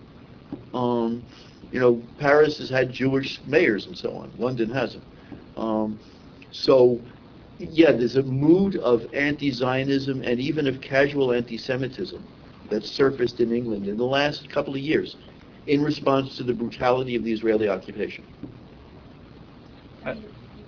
S3: Um, you know, Paris has had Jewish mayors and so on. London hasn't. Um, so, yeah, there's a mood of anti-Zionism and even of casual anti-Semitism that's surfaced in England in the last couple of years in response to the brutality of the Israeli occupation.
S5: I,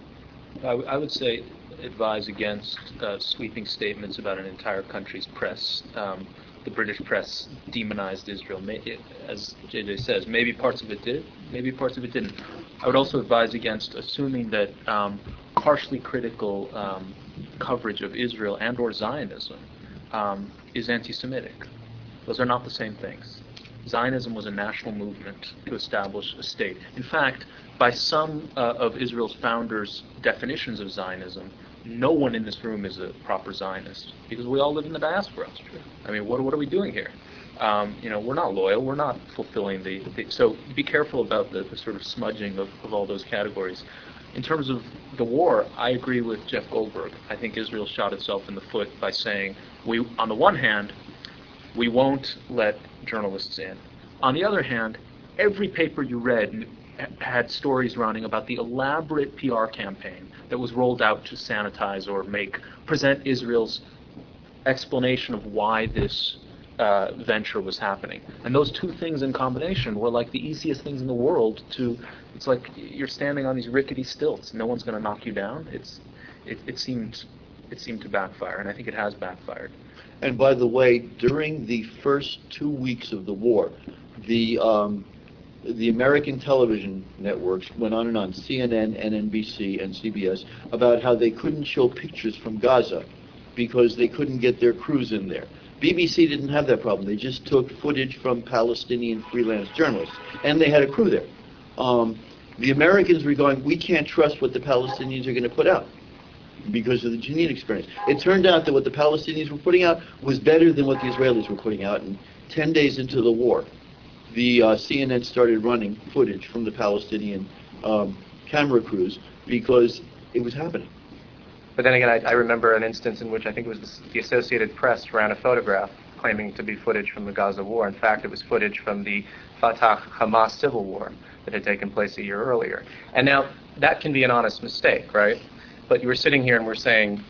S5: I would say advise against uh, sweeping statements about an entire country's press. Um, the British press demonized Israel. May, it, as J J says, maybe parts of it did, maybe parts of it didn't. I would also advise against assuming that um, harshly critical um, coverage of Israel and or Zionism um, is anti-Semitic. Those are not the same things. Zionism was a national movement to establish a state. In fact, by some uh, of Israel's founders' definitions of Zionism, no one in this room is a proper Zionist because we all live in the diaspora. I mean, what, what are we doing here? Um, you know, we're not loyal. We're not fulfilling the... the so be careful about the, the sort of smudging of, of all those categories. In terms of the war, I agree with Jeff Goldberg. I think Israel shot itself in the foot by saying, we, on the one hand, we won't let journalists in. On the other hand, every paper you read had stories running about the elaborate P R campaign that was rolled out to sanitize or make present Israel's explanation of why this uh, venture was happening. And those two things in combination were like the easiest things in the world to... It's like you're standing on these rickety stilts. No one's going to knock you down. It's it, it seemed it seemed to backfire, and I think it has backfired.
S3: And by the way, during the first two weeks of the war, the um, the American television networks went on and on, C N N, N N B C, and C B S, about how they couldn't show pictures from Gaza because they couldn't get their crews in there. B B C didn't have that problem. They just took footage from Palestinian freelance journalists, and they had a crew there. Um, the Americans were going, we can't trust what the Palestinians are going to put out because of the Jenin experience. It turned out that what the Palestinians were putting out was better than what the Israelis were putting out. And ten days into the war, the uh, C N N started running footage from the Palestinian um, camera crews because it was happening.
S2: But then again, I, I remember an instance in which I think it was the, the Associated Press ran a photograph claiming to be footage from the Gaza war. In fact, it was footage from the Fatah-Hamas civil war that had taken place a year earlier. And now, that can be an honest mistake, right? But you were sitting here and we're saying,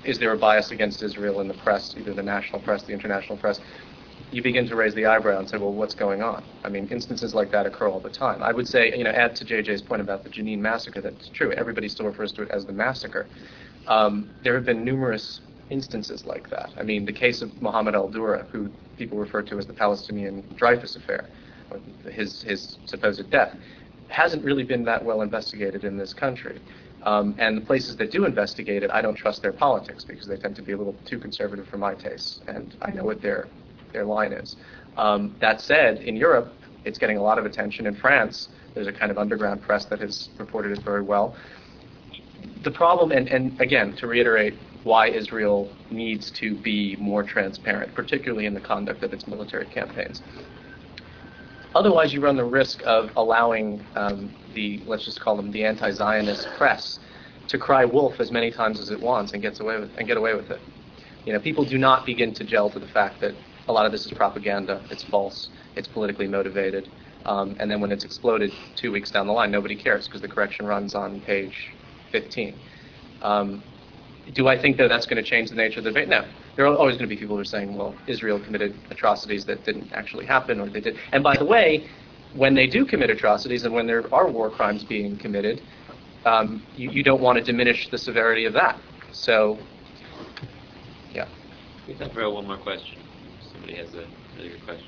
S2: is there a bias against Israel in the press, either the national press, the international press? You begin to raise the eyebrow and say, well, what's going on? I mean, instances like that occur all the time. I would say, you know, add to J J's point about the Jenin massacre, that's true. Everybody still refers to it as the massacre. Um, there have been numerous instances like that. I mean, the case of Mohammed al-Dura, who people refer to as the Palestinian Dreyfus affair, or his, his supposed death, hasn't really been that well investigated in this country. Um, and the places that do investigate it, I don't trust their politics because they tend to be a little too conservative for my taste, and I know what their their line is. Um, that said, in Europe, it's getting a lot of attention. In France, there's a kind of underground press that has reported it very well. The problem, and, and again, to reiterate why Israel needs to be more transparent, particularly in the conduct of its military campaigns. Otherwise, you run the risk of allowing um, the, let's just call them the anti-Zionist press, to cry wolf as many times as it wants and gets away with and get away with it. You know, people do not begin to gel to the fact that a lot of this is propaganda. It's false. It's politically motivated. Um, and then when it's exploded two weeks down the line, nobody cares because the correction runs on page fifteen. Um, do I think that that's going to change the nature of the debate? No. There are always going to be people who are saying, well, Israel committed atrocities that didn't actually happen, or they did. And by the way, when they do commit atrocities and when there are war crimes being committed, um, you, you don't want to diminish the severity of that. So, yeah.
S1: We have time for one more question. Somebody has a really good question.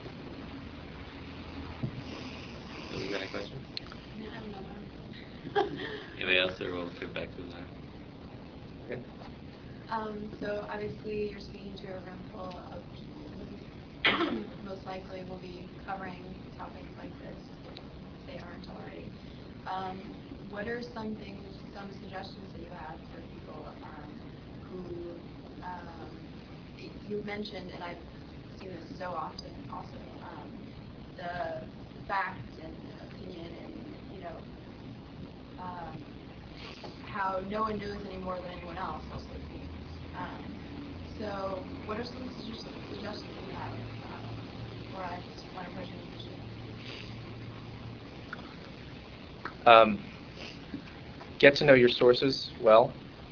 S1: So you got a question?
S6: No, I have no.
S1: Anybody else, or we'll get back to the line? Okay.
S6: Um, so obviously you're speaking to a room full of people who most likely will be covering topics like this if they aren't already. Um, what are some things, some suggestions that you have for people um, who um, you mentioned, and I've seen this so often also, um, the fact and opinion and, you know, um, how no one knows any more than anyone else, also it seems. Um, so what are some suggestions suggestions you have um, for us when approaching this issue?
S2: Um, get to know your sources well.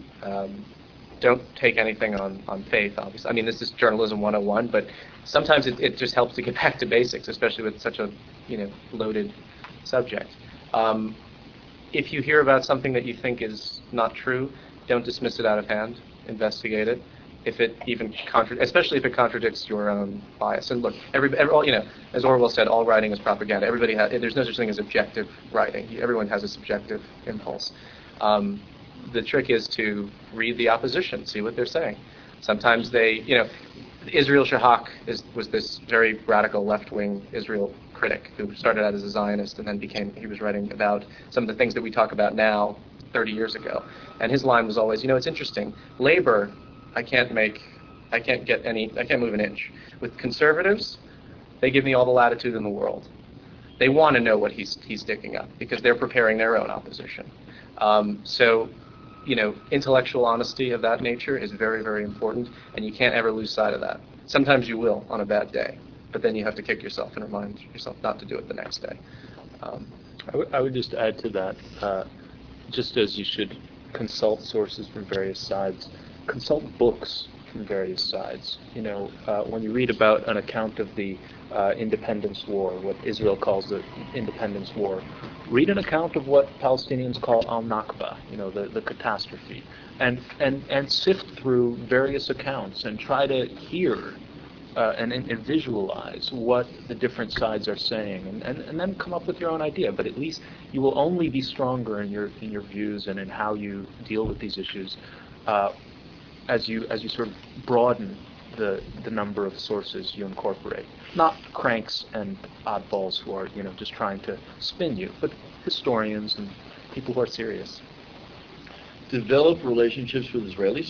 S2: Um, don't take anything on, on faith, obviously. I mean, this is journalism one oh one, but sometimes it, it just helps to get back to basics, especially with such a, you know, loaded subject. Um, if you hear about something that you think is not true, don't dismiss it out of hand. Investigate it. If it even contra- especially if it contradicts your own bias. And look, every, every all, you know, as Orwell said, all writing is propaganda. Everybody has. There's no such thing as objective writing. Everyone has a subjective impulse. Um, the trick is to read the opposition, see what they're saying. Sometimes they, you know, Israel Shahak is, was this very radical left-wing Israel critic who started out as a Zionist and then became, he was writing about some of the things that we talk about now thirty years ago. And his line was always, you know, it's interesting. Labor, I can't make, I can't get any, I can't move an inch. With conservatives, they give me all the latitude in the world. They want to know what he's he's sticking up because they're preparing their own opposition. Um, so, you know, intellectual honesty of that nature is very, very important, and you can't ever lose sight of that. Sometimes you will on a bad day, but then you have to kick yourself and remind yourself not to do it the next day. Um,
S5: I, w- I would just add to that, uh, just as you should consult sources from various sides, consult books from various sides. You know, uh, when you read about an account of the uh, Independence War, what Israel calls the Independence War, read an account of what Palestinians call al-Nakba, you know, the, the catastrophe, and, and, and sift through various accounts and try to hear uh, and, and visualize what the different sides are saying, and, and, and then come up with your own idea. But at least you will only be stronger in your in your views and in how you deal with these issues uh, as you as you sort of broaden the the number of sources you incorporate. Not cranks and oddballs who are, you know, just trying to spin you, but historians and people who are serious.
S3: Develop relationships with Israelis.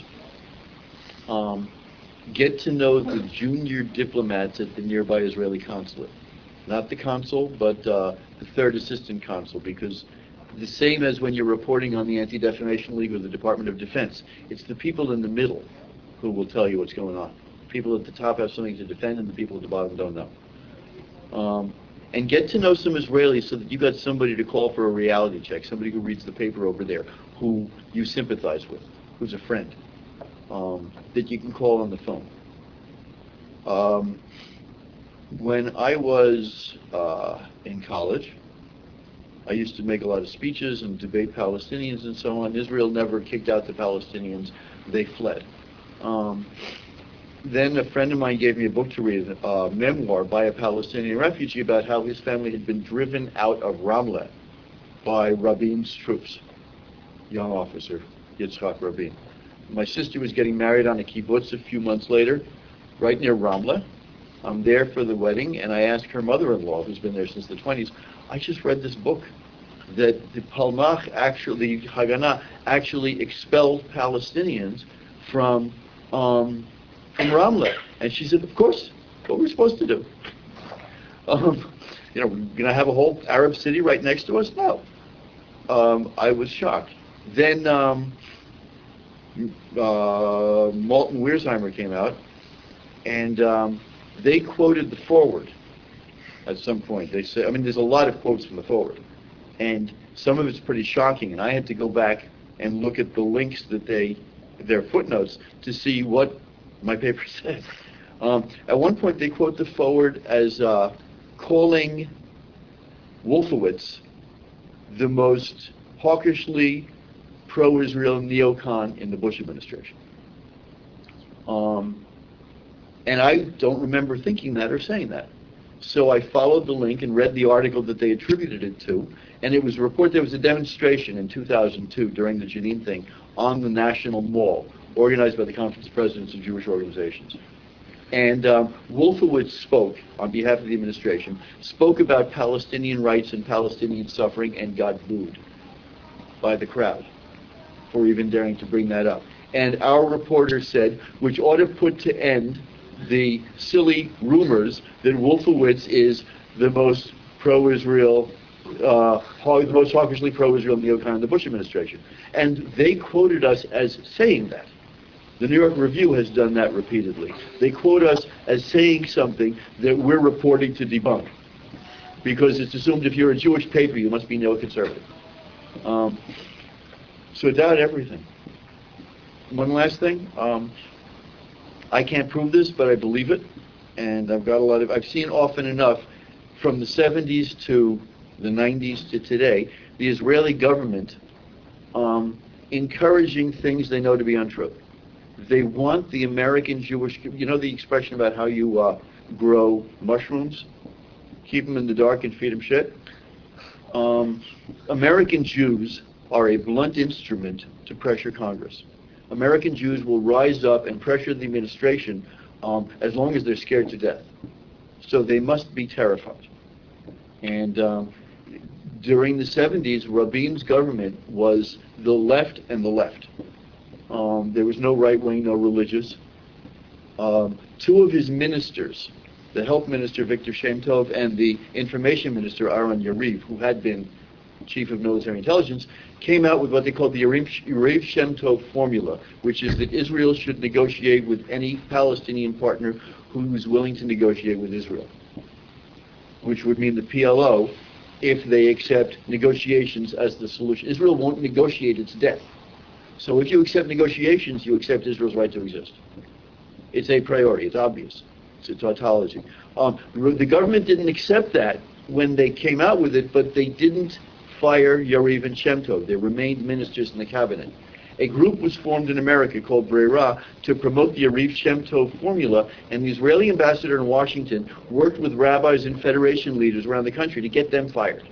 S3: Um, get to know the junior diplomats at the nearby Israeli consulate. Not the consul, but uh, the third assistant consul, because the same as when you're reporting on the Anti-Defamation League or the Department of Defense, it's the people in the middle who will tell you what's going on. People at the top have something to defend, and the people at the bottom don't know. Um, and get to know some Israelis so that you've got somebody to call for a reality check, somebody who reads the paper over there, who you sympathize with, who's a friend. um, that you can call on the phone. Um, when I was uh, in college, I used to make a lot of speeches and debate Palestinians and so on. Israel never kicked out the Palestinians. They fled. Um, then a friend of mine gave me a book to read, a memoir by a Palestinian refugee about how his family had been driven out of Ramleh by Rabin's troops, young officer, Yitzhak Rabin. My sister was getting married on a kibbutz a few months later, right near Ramleh. I'm there for the wedding, and I asked her mother-in-law, who's been there since the twenties, I just read this book that the Palmach actually, Haganah, actually expelled Palestinians from um, from Ramleh. And she said, of course, what we're supposed to do. Um, you know, we're going to have a whole Arab city right next to us? No. Um, I was shocked. Then um, uh, Malton Wiersheimer came out, and um, they quoted the foreword at some point. They say, I mean, there's a lot of quotes from the foreword, and some of it's pretty shocking, and I had to go back and look at the links that they, their footnotes, to see what my paper said. Um, at one point, they quote the foreword as uh, calling Wolfowitz the most hawkishly pro-Israel neocon in the Bush administration. Um, and I don't remember thinking that or saying that. So I followed the link and read the article that they attributed it to, and it was a report. There was a demonstration in two thousand two during the Jenin thing on the National Mall, organized by the Conference of Presidents of Jewish Organizations. And um, Wolfowitz spoke on behalf of the administration, spoke about Palestinian rights and Palestinian suffering, and got booed by the crowd for even daring to bring that up. And our reporter said, which ought to put to end the silly rumors that Wolfowitz is the most pro-Israel, uh, the most hawkishly pro-Israel neocon in the Bush administration. And they quoted us as saying that. The New York Review has done that repeatedly. They quote us as saying something that we're reporting to debunk, because it's assumed if you're a Jewish paper, you must be neoconservative. Um, so doubt everything. One last thing. Um, I can't prove this, but I believe it, and I've got a lot of. I've seen often enough, from the seventies to the nineties to today, the Israeli government um, encouraging things they know to be untrue. They want the American Jewish, you know the expression about how you uh, grow mushrooms? Keep them in the dark and feed them shit? Um, American Jews are a blunt instrument to pressure Congress. American Jews will rise up and pressure the administration um, as long as they're scared to death. So they must be terrified. And um, during the seventies, Rabin's government was the left and the left. Um, there was no right-wing, no religious. Um, two of his ministers, the health minister, Victor Shem Tov, and the information minister, Aaron Yariv, who had been chief of military intelligence, came out with what they called the Yariv Shem Tov formula, which is that Israel should negotiate with any Palestinian partner who is willing to negotiate with Israel, which would mean the P L O, if they accept negotiations as the solution. Israel won't negotiate its death. So if you accept negotiations, you accept Israel's right to exist. It's a priori. It's obvious. It's a tautology. Um, the government didn't accept that when they came out with it, but they didn't fire Yariv and Shem Tov. They remained ministers in the cabinet. A group was formed in America called Breira to promote the Yariv Shem Tov formula, and the Israeli ambassador in Washington worked with rabbis and federation leaders around the country to get them fired.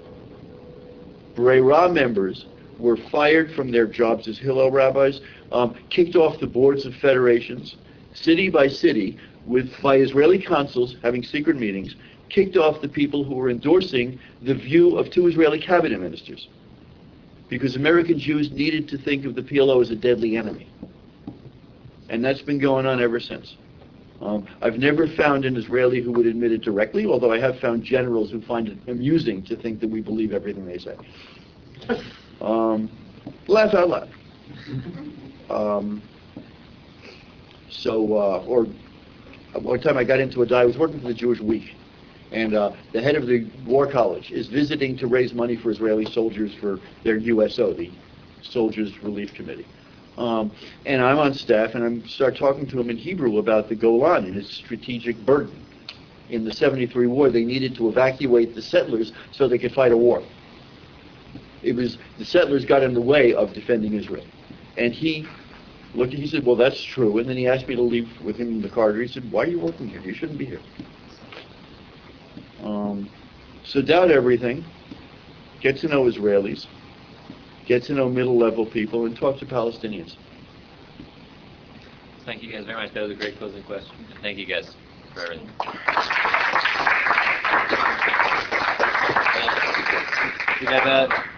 S3: Breira members were fired from their jobs as Hillel rabbis, um, kicked off the boards of federations, city by city, with by Israeli consuls having secret meetings, kicked off the people who were endorsing the view of two Israeli cabinet ministers, because American Jews needed to think of the P L O as a deadly enemy. And that's been going on ever since. Um, I've never found an Israeli who would admit it directly, although I have found generals who find it amusing to think that we believe everything they say. Um, laugh out loud. Um, so, uh, or one time I got into a die, I was working for the Jewish Week, and uh, the head of the War College is visiting to raise money for Israeli soldiers for their U S O, the Soldiers Relief Committee. Um, and I'm on staff, and I start talking to him in Hebrew about the Golan and its strategic burden. In the seventy-three war, they needed to evacuate the settlers so they could fight a war. It was the settlers got in the way of defending Israel. And he looked, he said, well, that's true. And then he asked me to leave with him in the corridor. He said, why are you working here? You shouldn't be here. Um, so doubt everything, get to know Israelis, get to know middle-level people, and talk to Palestinians.
S1: Thank you guys very much. That was a great closing question. And thank you guys for everything. We got that.